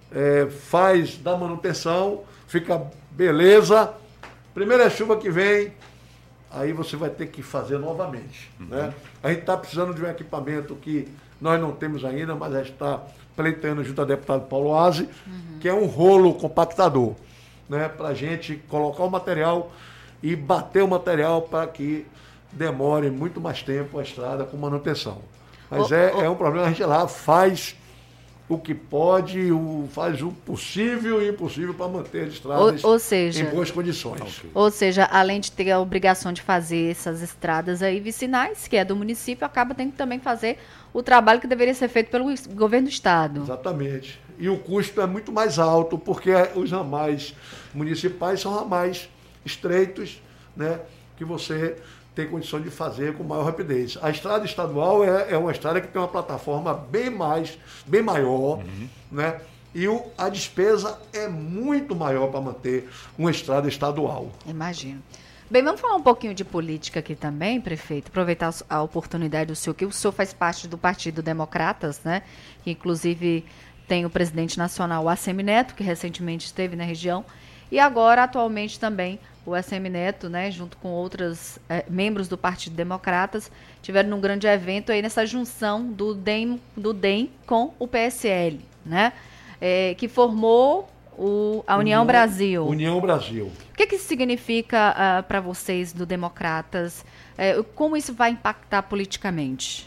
faz da manutenção, fica beleza, primeira chuva que vem, aí você vai ter que fazer novamente. Né? A gente está precisando de um equipamento que nós não temos ainda, mas a gente está pleiteando junto ao deputado Paulo Aze, que é um rolo compactador, né? Para a gente colocar o material e bater o material para que demore muito mais tempo a estrada com manutenção. Mas é um problema, a gente lá faz o que pode, faz o possível e o impossível para manter as estradas em boas condições. Okay. Ou seja, além de ter a obrigação de fazer essas estradas aí vicinais, que é do município, acaba tendo que também fazer o trabalho que deveria ser feito pelo governo do estado. Exatamente. E o custo é muito mais alto, porque os ramais municipais são ramais estreitos, né, que você tem condição de fazer com maior rapidez. A estrada estadual é uma estrada que tem uma plataforma bem maior, né? E a despesa é muito maior para manter uma estrada estadual. Imagino. Bem, vamos falar um pouquinho de política aqui também, prefeito. Aproveitar a oportunidade do senhor, que o senhor faz parte do Partido Democratas, né? Que inclusive tem o presidente nacional, o ACM Neto, que recentemente esteve na região, e agora, atualmente, também o ACM Neto, né, junto com outros membros do Partido Democratas, tiveram num grande evento aí nessa junção do DEM com o PSL, né, que formou a União Brasil. União Brasil. O que isso significa para vocês do Democratas? Como isso vai impactar politicamente?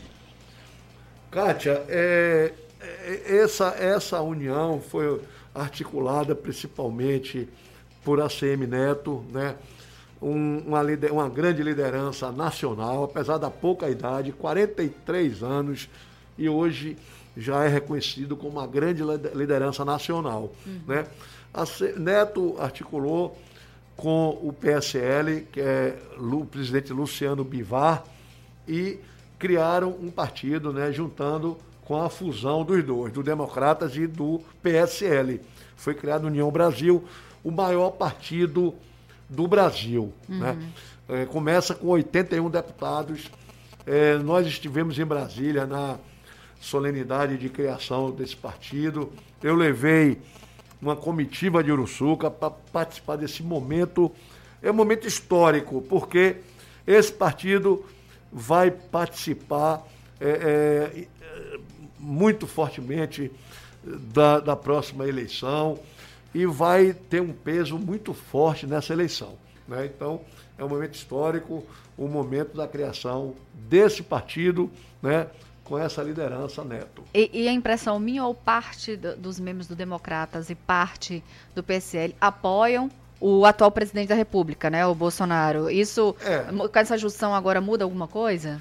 Kátia, essa união foi articulada principalmente por ACM Neto, né? Uma grande liderança nacional, apesar da pouca idade, 43 anos, e hoje já é reconhecido como uma grande liderança nacional. Né? Neto articulou com o PSL, que é o presidente Luciano Bivar, e criaram um partido, né, juntando com a fusão dos dois, do Democratas e do PSL. Foi criado a União Brasil, o maior partido do Brasil. Né? Começa com 81 deputados. Nós estivemos em Brasília na solenidade de criação desse partido. Eu levei uma comitiva de Uruçuca para participar desse momento. É um momento histórico, porque esse partido vai participar muito fortemente da próxima eleição e vai ter um peso muito forte nessa eleição. Né? Então, é um momento histórico, o momento da criação desse partido, né, com essa liderança Neto. E a impressão minha ou parte dos membros do Democratas e parte do PSL apoiam o atual presidente da República, né, o Bolsonaro? Isso, com essa junção agora, muda alguma coisa?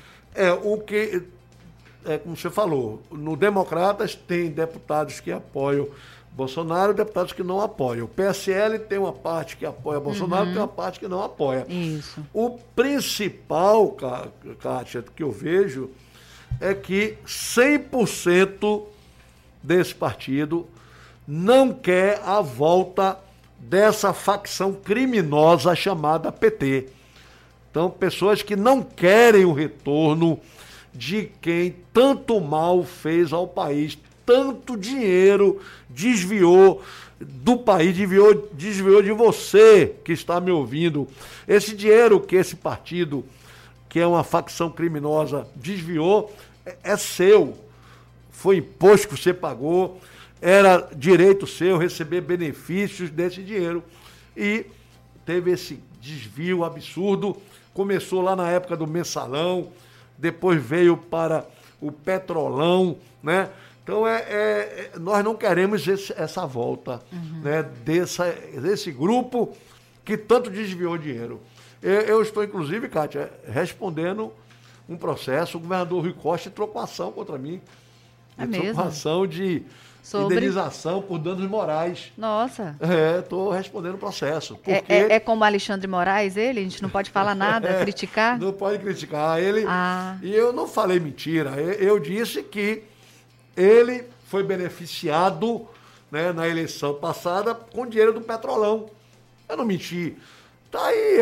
Como você falou, no Democratas tem deputados que apoiam Bolsonaro e deputados que não apoiam. O PSL tem uma parte que apoia Bolsonaro e tem uma parte que não apoia. Isso. O principal, Kátia, que eu vejo é que 100% desse partido não quer a volta dessa facção criminosa chamada PT. Então, pessoas que não querem o retorno de quem tanto mal fez ao país, tanto dinheiro desviou do país, desviou de você que está me ouvindo. Esse dinheiro que esse partido, que é uma facção criminosa, desviou, é seu. Foi imposto que você pagou, era direito seu receber benefícios desse dinheiro. E teve esse desvio absurdo, começou lá na época do mensalão, depois veio para o Petrolão, né? Então, nós não queremos essa volta, né, desse grupo que tanto desviou dinheiro. Eu estou, inclusive, Kátia, respondendo um processo. O governador Rui Costa entrou com ação contra mim. Entrou com ação de indenização por danos morais. Nossa. Estou respondendo o processo. Porque É como Alexandre Moraes, ele? A gente não pode falar nada, criticar? Não pode criticar ele. E eu não falei mentira. Eu disse que ele foi beneficiado, né, na eleição passada com dinheiro do Petrolão. Eu não menti. Tá aí,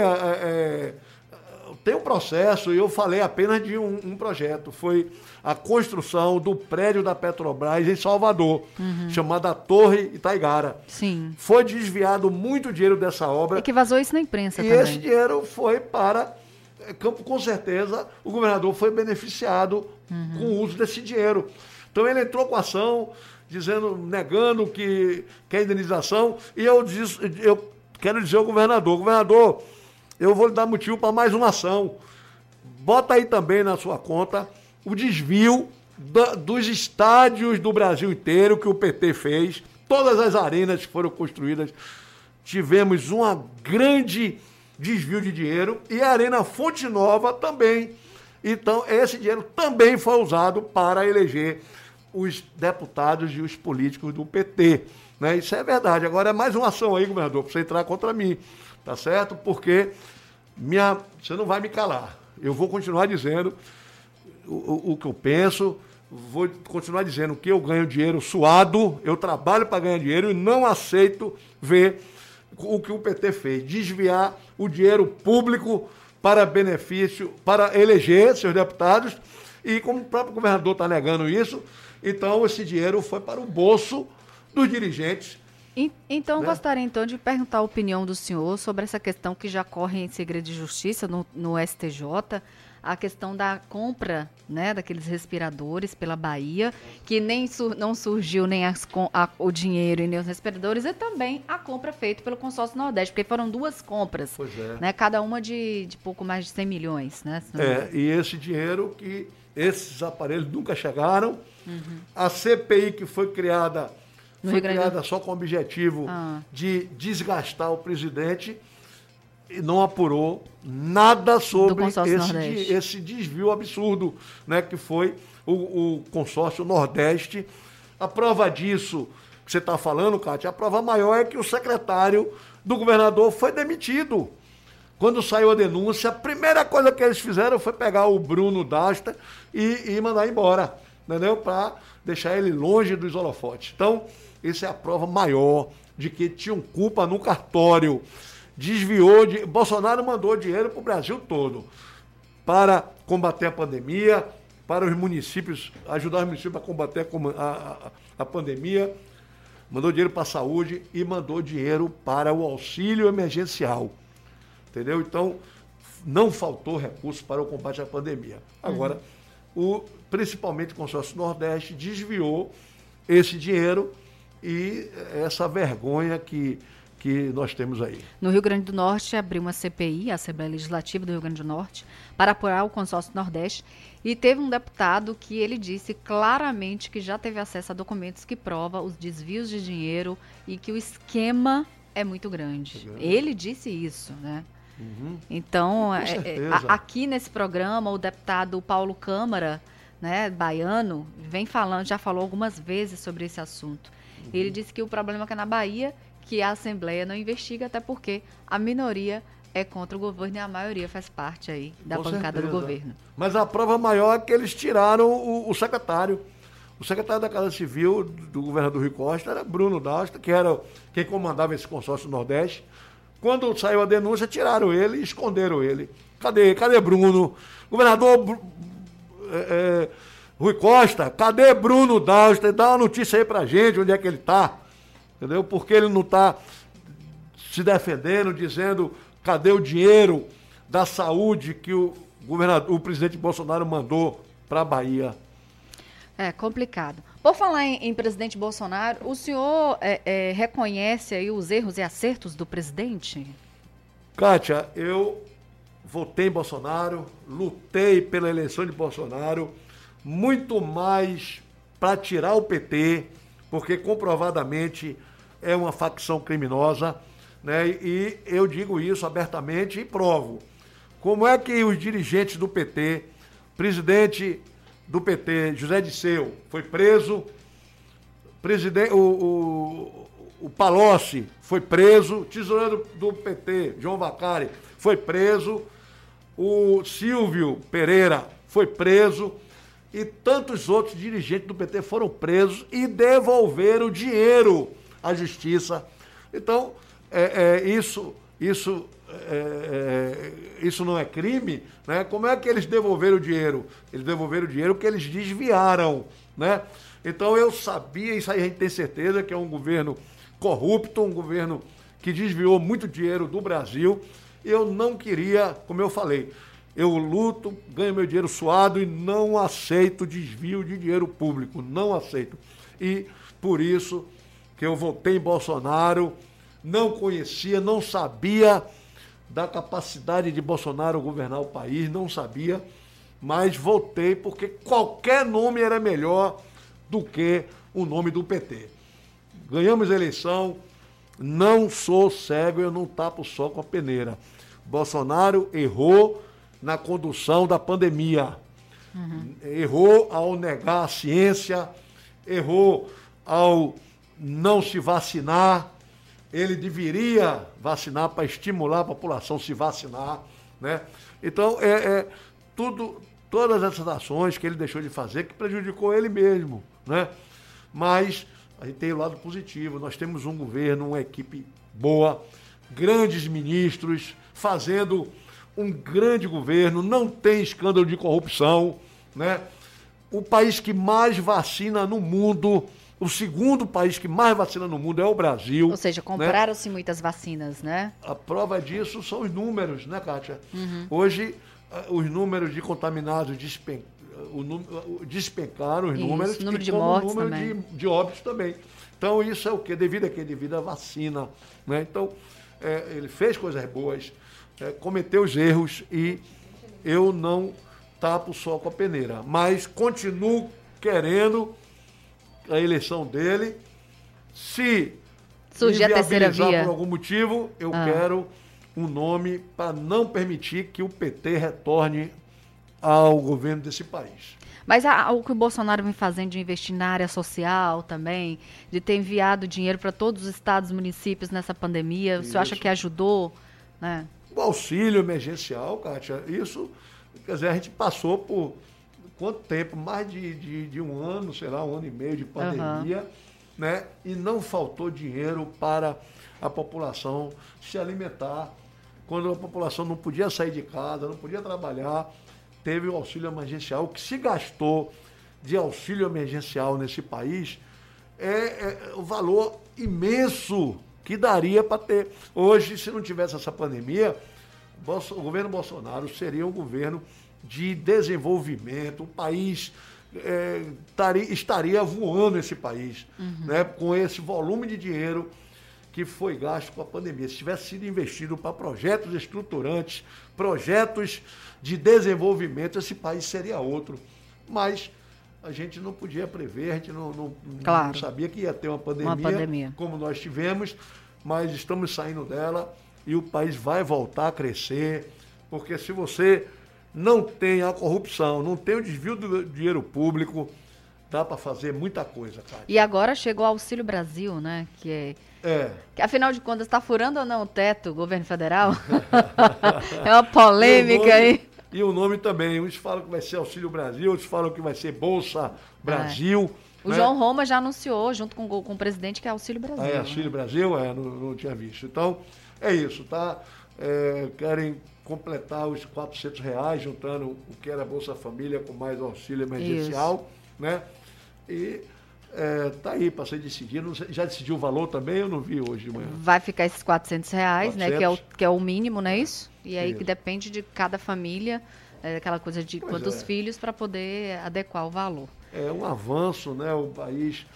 tem um processo, e eu falei apenas de um projeto. Foi a construção do prédio da Petrobras em Salvador, chamada Torre Itaigara. Sim. Foi desviado muito dinheiro dessa obra. E que vazou isso na imprensa e também. Esse dinheiro foi para Campo, com certeza, o governador foi beneficiado com o uso desse dinheiro. Então ele entrou com ação, negando que é indenização, e eu quero dizer ao governador, eu vou lhe dar motivo para mais uma ação. Bota aí também na sua conta o desvio dos estádios do Brasil inteiro que o PT fez, todas as arenas que foram construídas, tivemos uma grande desvio de dinheiro, e a Arena Fonte Nova também. Então, esse dinheiro também foi usado para eleger os deputados e os políticos do PT. Né? Isso é verdade. Agora é mais uma ação aí, governador, para você entrar contra mim. Tá certo? Porque você não vai me calar. Eu vou continuar dizendo o que eu penso, vou continuar dizendo que eu ganho dinheiro suado, eu trabalho para ganhar dinheiro e não aceito ver o que o PT fez, desviar o dinheiro público para benefício, para eleger seus deputados, e como o próprio governador está negando isso, então esse dinheiro foi para o bolso dos dirigentes. Então, gostaria então de perguntar a opinião do senhor sobre essa questão que já corre em segredo de justiça no STJ, a questão da compra, né, daqueles respiradores pela Bahia, que não surgiu nem o dinheiro e nem os respiradores, e também a compra feita pelo Consórcio Nordeste, porque foram duas compras, né, cada uma de pouco mais de 100 milhões. Né, e esse dinheiro, que esses aparelhos nunca chegaram, a CPI que foi criada só com o objetivo de desgastar o presidente, e não apurou nada sobre esse desvio absurdo, né, que foi o Consórcio Nordeste. A prova disso que você está falando, Kátia, a prova maior é que o secretário do governador foi demitido. Quando saiu a denúncia, a primeira coisa que eles fizeram foi pegar o Bruno Dasta e mandar embora, entendeu? Para deixar ele longe dos holofotes. Então, essa é a prova maior de que tinham culpa no cartório. Bolsonaro mandou dinheiro para o Brasil todo para combater a pandemia, para os municípios, ajudar os municípios a combater a pandemia, mandou dinheiro para a saúde e mandou dinheiro para o auxílio emergencial. Entendeu? Então, não faltou recurso para o combate à pandemia. Agora, principalmente o Consórcio Nordeste desviou esse dinheiro e essa vergonha que nós temos aí. No Rio Grande do Norte, abriu uma CPI, a Assembleia Legislativa do Rio Grande do Norte, para apurar o Consórcio Nordeste, e teve um deputado que ele disse claramente que já teve acesso a documentos que provam os desvios de dinheiro e que o esquema é muito grande. Ele disse isso, né? Então, aqui nesse programa, o deputado Paulo Câmara, né, baiano, vem falando, já falou algumas vezes sobre esse assunto. Ele disse que o problema é que na Bahia, que a Assembleia não investiga, até porque a minoria é contra o governo e a maioria faz parte aí da bancada do governo. Mas a prova maior é que eles tiraram o secretário. O secretário da Casa Civil do governador Rui Costa era Bruno Dasta, que era quem comandava esse consórcio Nordeste. Quando saiu a denúncia, tiraram ele e esconderam ele. Cadê Bruno? Governador Rui Costa, cadê Bruno Dasta? Dá uma notícia aí pra gente, onde é que ele está. Entendeu? Porque ele não está se defendendo, dizendo cadê o dinheiro da saúde que o presidente Bolsonaro mandou para a Bahia. É complicado. Por falar em presidente Bolsonaro, o senhor reconhece aí os erros e acertos do presidente? Kátia, eu votei em Bolsonaro, lutei pela eleição de Bolsonaro, muito mais para tirar o PT, porque comprovadamente é uma facção criminosa, né? E eu digo isso abertamente e provo. Como é que os dirigentes do PT, presidente do PT, José Disseu, foi preso, o Palocci foi preso, tesoureiro do PT, João Vacari, foi preso, o Silvio Pereira foi preso e tantos outros dirigentes do PT foram presos e devolveram dinheiro à justiça. Então, isso não é crime, né? Como é que eles devolveram o dinheiro? Eles devolveram o dinheiro porque eles desviaram, né? Então eu sabia, isso aí a gente tem certeza que é um governo corrupto, um governo que desviou muito dinheiro do Brasil. Eu não queria, como eu falei, eu luto, ganho meu dinheiro suado e não aceito desvio de dinheiro público, não aceito. E por isso que eu votei em Bolsonaro, não conhecia, não sabia da capacidade de Bolsonaro governar o país, não sabia, mas votei porque qualquer nome era melhor do que o nome do PT. Ganhamos a eleição, não sou cego, eu não tapo o sol com a peneira. Bolsonaro errou na condução da pandemia, errou ao negar a ciência, errou ao não se vacinar. Ele deveria vacinar para estimular a população a se vacinar, né? Então, todas essas ações que ele deixou de fazer que prejudicou ele mesmo, né? Mas a gente tem o lado positivo, nós temos um governo, uma equipe boa, grandes ministros, fazendo um grande governo, não tem escândalo de corrupção, né? O país que mais vacina no mundo, o segundo país que mais vacina no mundo é o Brasil. Ou seja, compraram-se muitas vacinas, né? A prova disso são os números, né, Kátia? Hoje, os números de contaminados despencaram, os números, número de como mortes o número também. de óbitos também. Então, isso é o quê? Devido a quê? Devido à vacina, né? Então, ele fez coisas boas, cometeu os erros e eu não tapo o sol com a peneira. Mas continuo querendo a eleição dele. Se surgir a terceira via por algum motivo, eu quero um nome para não permitir que o PT retorne ao governo desse país. Mas o que o Bolsonaro vem fazendo de investir na área social também, de ter enviado dinheiro para todos os estados e municípios nessa pandemia, você acha que ajudou, né? O auxílio emergencial, Kátia, isso, quer dizer, a gente passou por quanto tempo? Mais de um ano, sei lá, um ano e meio de pandemia, né? E não faltou dinheiro para a população se alimentar. Quando a população não podia sair de casa, não podia trabalhar, teve o auxílio emergencial. O que se gastou de auxílio emergencial nesse país é o valor imenso que daria para ter. Hoje, se não tivesse essa pandemia, o governo Bolsonaro seria um governo de desenvolvimento, o país estaria voando esse país, né, com esse volume de dinheiro que foi gasto com a pandemia. Se tivesse sido investido para projetos estruturantes, projetos de desenvolvimento, esse país seria outro. Mas a gente não podia prever, a gente não sabia que ia ter uma pandemia como nós tivemos, mas estamos saindo dela e o país vai voltar a crescer, porque se você não tem a corrupção, não tem o desvio do dinheiro público, dá para fazer muita coisa, cara. E agora chegou o Auxílio Brasil, né? Que afinal de contas, está furando ou não o teto, o governo federal? É uma polêmica aí. E o nome também, uns falam que vai ser Auxílio Brasil, outros falam que vai ser Bolsa Brasil. O João Roma já anunciou, junto com o presidente, que é Auxílio Brasil. Auxílio Brasil? Não tinha visto. Então, é isso, tá? Querem completar os R$400, juntando o que era Bolsa Família com mais auxílio emergencial, né? E tá aí para ser decidido. Já decidiu o valor também? Eu não vi hoje de manhã. Vai ficar esses R$400, né? Que é o mínimo, não é isso? E aí que depende de cada família, aquela coisa de quantos filhos para poder adequar o valor. É um avanço, né? O país,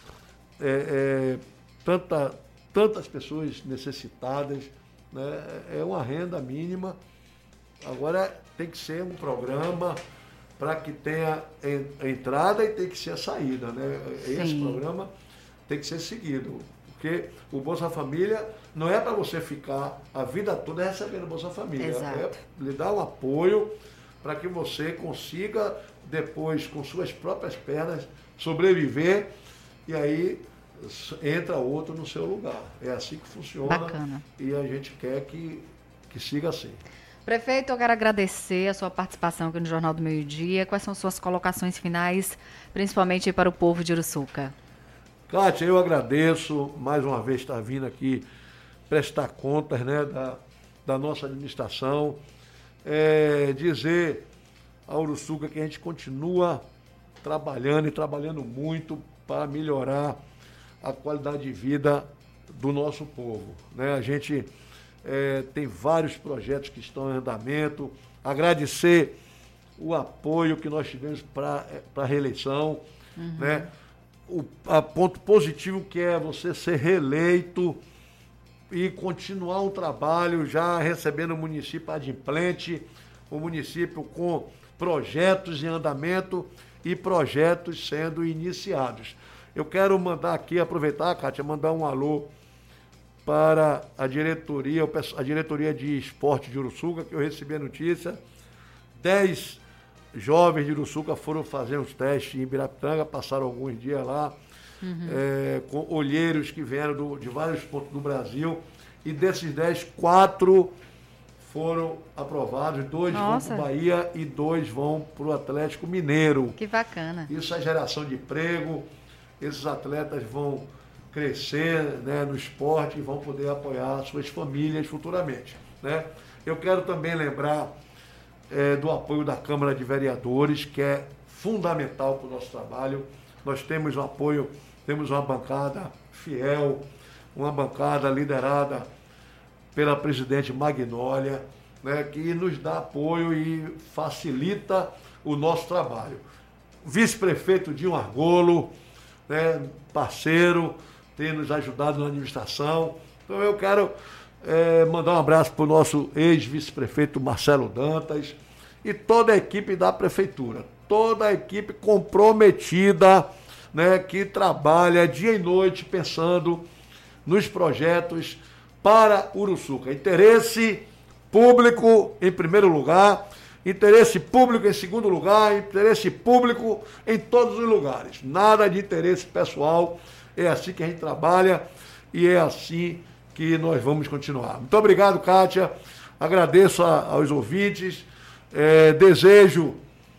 tantas pessoas necessitadas, né? É uma renda mínima. Agora tem que ser um programa para que tenha a entrada e tem que ser a saída, né? Esse programa tem que ser seguido, porque o Bolsa Família não é para você ficar a vida toda recebendo Bolsa Família, é lhe dar um apoio para que você consiga depois, com suas próprias pernas, sobreviver e aí entra outro no seu lugar. É assim que funciona. Bacana. E a gente quer que siga assim. Prefeito, eu quero agradecer a sua participação aqui no Jornal do Meio-Dia. Quais são suas colocações finais, principalmente para o povo de Uruçuca? Kátia, eu agradeço mais uma vez estar vindo aqui prestar contas, né, da nossa administração. Dizer a Uruçuca que a gente continua trabalhando e trabalhando muito para melhorar a qualidade de vida do nosso povo, né? A gente tem vários projetos que estão em andamento. Agradecer o apoio que nós tivemos para a reeleição, né? O ponto positivo que é você ser reeleito e continuar um trabalho já recebendo o município adimplente, o município com projetos em andamento e projetos sendo iniciados. Eu quero mandar aqui, aproveitar, Kátia, mandar um alô para a diretoria de esporte de Uruçuca, que eu recebi a notícia. 10 jovens de Uruçuca foram fazer os testes em Ibirapitanga, passaram alguns dias lá, com olheiros que vieram de vários pontos do Brasil, e desses 10, 4 foram aprovados, 2 vão para o Bahia e 2 vão para o Atlético Mineiro. Que bacana. Isso é geração de emprego, esses atletas vão crescer, né, no esporte e vão poder apoiar suas famílias futuramente, né? Eu quero também lembrar do apoio da Câmara de Vereadores, que é fundamental para o nosso trabalho. Nós temos o apoio, temos uma bancada fiel, uma bancada liderada pela presidente Magnólia, né, que nos dá apoio e facilita o nosso trabalho. Vice-prefeito Dinho Argolo, né, parceiro, tem nos ajudado na administração. Então eu quero mandar um abraço para o nosso ex-vice-prefeito Marcelo Dantas e toda a equipe da prefeitura, toda a equipe comprometida, né, que trabalha dia e noite pensando nos projetos para Uruçuca. Interesse público em primeiro lugar, interesse público em segundo lugar, interesse público em todos os lugares. Nada de interesse pessoal. É assim que a gente trabalha e é assim que nós vamos continuar. Muito obrigado, Kátia. Agradeço aos ouvintes. Desejo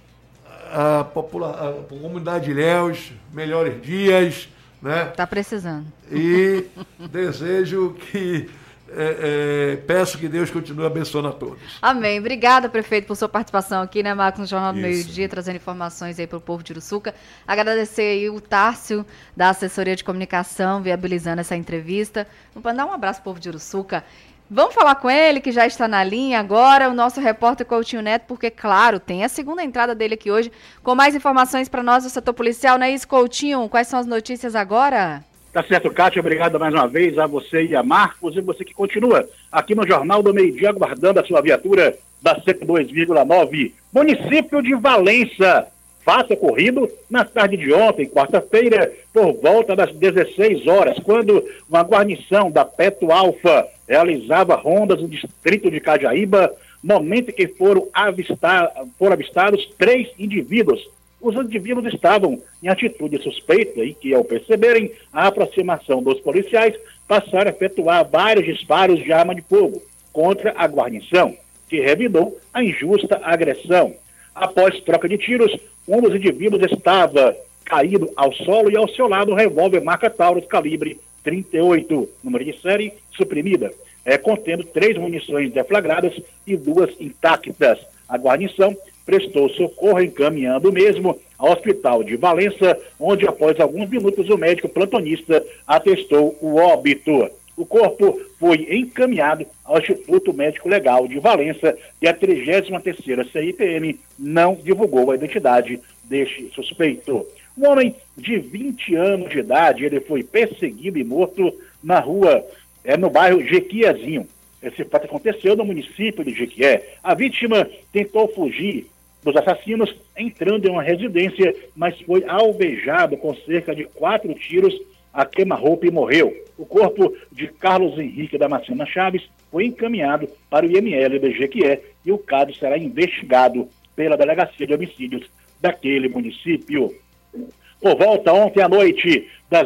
à comunidade de Ilhéus melhores dias, né? Tá precisando. E desejo que peço que Deus continue abençoando a todos. Amém. Obrigada, prefeito, por sua participação aqui, né, Marcos, no Jornal do Meio-Dia, trazendo informações aí para o povo de Uruçuca. Agradecer aí o Tárcio, da assessoria de comunicação, viabilizando essa entrevista. Vamos mandar um abraço pro povo de Uruçuca. Vamos falar com ele, que já está na linha agora, o nosso repórter Coutinho Neto, porque, claro, tem a segunda entrada dele aqui hoje, com mais informações para nós do setor policial, não é isso, Coutinho? Quais são as notícias agora? Tá certo, Kátia, obrigado mais uma vez a você e a Marcos, e você que continua aqui no Jornal do Meio-Dia, aguardando a sua viatura da 102,9. Município de Valença, fato ocorrido na tarde de ontem, quarta-feira, por volta das 16 horas, quando uma guarnição da Peto Alfa realizava rondas no distrito de Cajaíba, momento em que foram avistados 3 indivíduos. Os indivíduos estavam em atitude suspeita e que, ao perceberem a aproximação dos policiais, passaram a efetuar vários disparos de arma de fogo contra a guarnição, que revidou a injusta agressão. Após troca de tiros, um dos indivíduos estava caído ao solo e ao seu lado um revólver marca Taurus calibre 38, número de série suprimida, contendo 3 munições deflagradas e 2 intactas. A guarnição prestou socorro encaminhando o mesmo ao hospital de Valença, onde após alguns minutos o médico plantonista atestou o óbito. O corpo foi encaminhado ao Instituto Médico Legal de Valença e a 33ª CIPM não divulgou a identidade deste suspeito. Um homem de 20 anos de idade, ele foi perseguido e morto na rua, no bairro Jequiazinho. Esse fato aconteceu no município de Jequié. A vítima tentou fugir dos assassinos entrando em uma residência, mas foi alvejado com cerca de 4 tiros a queima-roupa e morreu. O corpo de Carlos Henrique Damasceno Chaves foi encaminhado para o IML de Jequié e o caso será investigado pela Delegacia de Homicídios daquele município. Por volta ontem à noite, das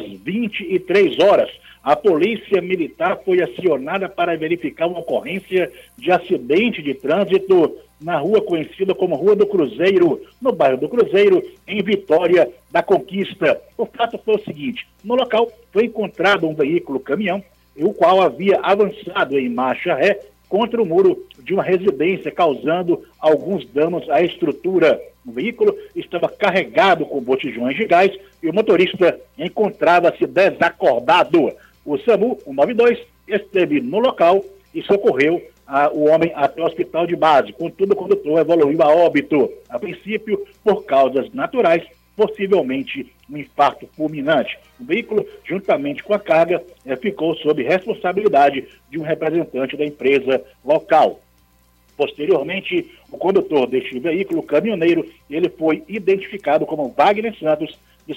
23 horas, a Polícia Militar foi acionada para verificar uma ocorrência de acidente de trânsito na rua conhecida como Rua do Cruzeiro, no bairro do Cruzeiro, em Vitória da Conquista. O fato foi o seguinte: no local foi encontrado um veículo caminhão, o qual havia avançado em marcha ré contra o muro de uma residência, causando alguns danos à estrutura. O veículo estava carregado com botijões de gás e o motorista encontrava-se desacordado. O SAMU, o 92, esteve no local e socorreu o homem até o hospital de base. Contudo, o condutor evoluiu a óbito, a princípio por causas naturais, possivelmente um infarto fulminante. O veículo, juntamente com a carga, ficou sob responsabilidade de um representante da empresa local. Posteriormente, o condutor deste veículo, o caminhoneiro, ele foi identificado como Wagner Santos, de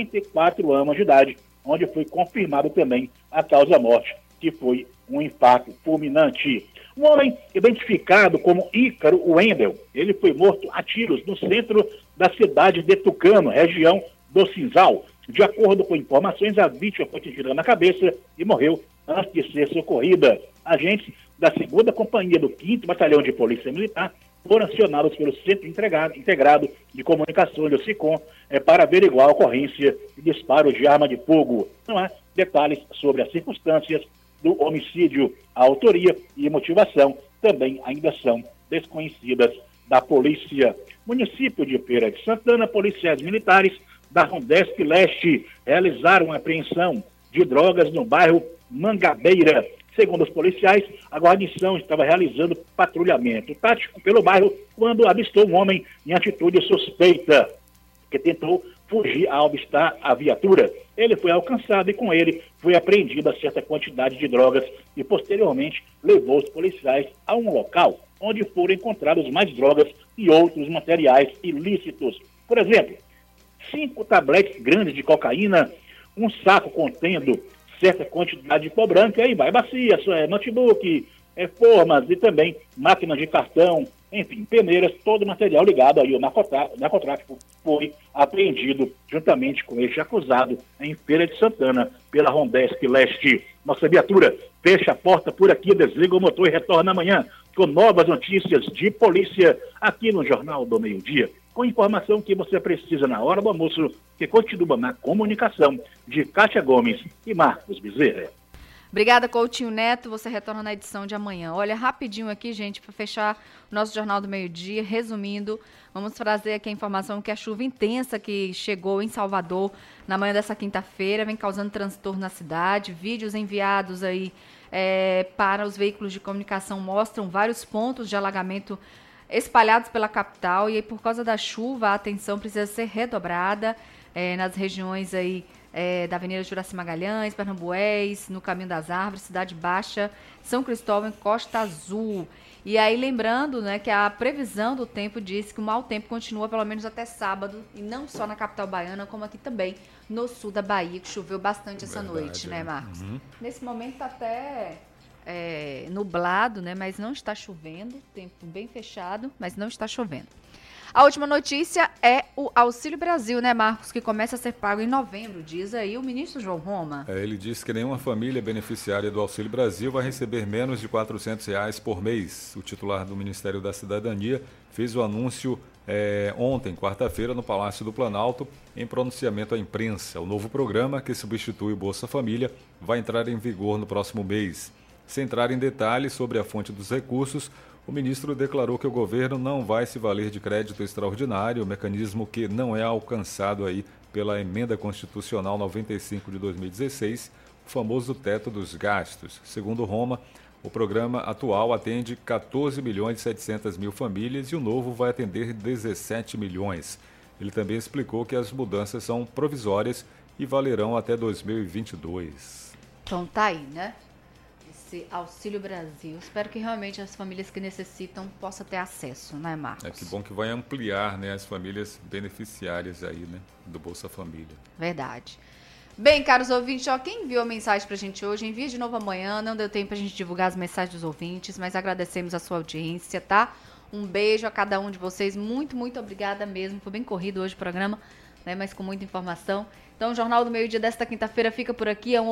54 anos de idade, onde foi confirmado também a causa-morte, que foi um infarto fulminante. Um homem identificado como Ícaro Wendel, ele foi morto a tiros no centro da cidade de Tucano, região do Cinzal. De acordo com informações, a vítima foi atingida na cabeça e morreu antes de ser socorrida. Agentes da 2ª Companhia do 5º Batalhão de Polícia Militar foram acionados pelo Centro Integrado de Comunicações do SICOM para averiguar a ocorrência de disparo de arma de fogo. Não há detalhes sobre as circunstâncias do homicídio. A autoria e motivação também ainda são desconhecidas da polícia. Município de Feira de Santana, policiais militares da Rondesp Leste realizaram a apreensão de drogas no bairro Mangabeira. Segundo os policiais, a guarnição estava realizando patrulhamento tático pelo bairro quando avistou um homem em atitude suspeita, que tentou fugir ao avistar a viatura. Ele foi alcançado e com ele foi apreendida certa quantidade de drogas e posteriormente levou os policiais a um local onde foram encontrados mais drogas e outros materiais ilícitos. Por exemplo, 5 tabletes grandes de cocaína, um saco contendo certa quantidade de pó branco, aí vai bacia, notebook, formas e também máquinas de cartão, enfim, peneiras, todo o material ligado aí ao narcotráfico foi apreendido juntamente com este acusado em Feira de Santana pela Rondesp Leste. Nossa viatura fecha a porta por aqui, desliga o motor e retorna amanhã com novas notícias de polícia aqui no Jornal do Meio-Dia, com informação que você precisa na hora do almoço, que continua na comunicação de Kátia Gomes e Marcos Bezerra. Obrigada, Coutinho Neto. Você retorna na edição de amanhã. Olha, rapidinho aqui, gente, para fechar o nosso Jornal do Meio-Dia. Resumindo, vamos trazer aqui a informação que a chuva intensa que chegou em Salvador na manhã dessa quinta-feira vem causando transtorno na cidade. Vídeos enviados aí para os veículos de comunicação mostram vários pontos de alagamento espalhados pela capital. E aí, por causa da chuva, a atenção precisa ser redobrada nas regiões aí da Avenida Juraci Magalhães, Pernambués, no Caminho das Árvores, Cidade Baixa, São Cristóvão e Costa Azul. E aí, lembrando, né, que a previsão do tempo diz que o mau tempo continua pelo menos até sábado, e não só na capital baiana, como aqui também no sul da Bahia, que choveu bastante essa noite, né, Marcos? Uhum. Nesse momento está até nublado, né, mas não está chovendo, tempo bem fechado, mas não está chovendo. A última notícia é o Auxílio Brasil, né, Marcos, que começa a ser pago em novembro, diz aí o ministro João Roma. Ele disse que nenhuma família beneficiária do Auxílio Brasil vai receber menos de R$ 400 por mês. O titular do Ministério da Cidadania fez o anúncio ontem, quarta-feira, no Palácio do Planalto, em pronunciamento à imprensa. O novo programa, que substitui o Bolsa Família, vai entrar em vigor no próximo mês. Sem entrar em detalhes sobre a fonte dos recursos, o ministro declarou que o governo não vai se valer de crédito extraordinário, mecanismo que não é alcançado aí pela Emenda Constitucional 95 de 2016, o famoso teto dos gastos. Segundo Roma, o programa atual atende 14.700.000 famílias e o novo vai atender 17 milhões. Ele também explicou que as mudanças são provisórias e valerão até 2022. Então tá aí, né? esse Auxílio Brasil. Espero que realmente as famílias que necessitam possam ter acesso, né, Marcos? É que bom que vai ampliar, né, as famílias beneficiárias aí, né, do Bolsa Família. Verdade. Bem, caros ouvintes, ó, quem enviou a mensagem pra gente hoje, envia de novo amanhã. Não deu tempo pra gente divulgar as mensagens dos ouvintes, mas agradecemos a sua audiência, tá? Um beijo a cada um de vocês. Muito, muito obrigada mesmo. Foi bem corrido hoje o programa, né? Mas com muita informação. Então, o Jornal do Meio-Dia desta quinta-feira fica por aqui.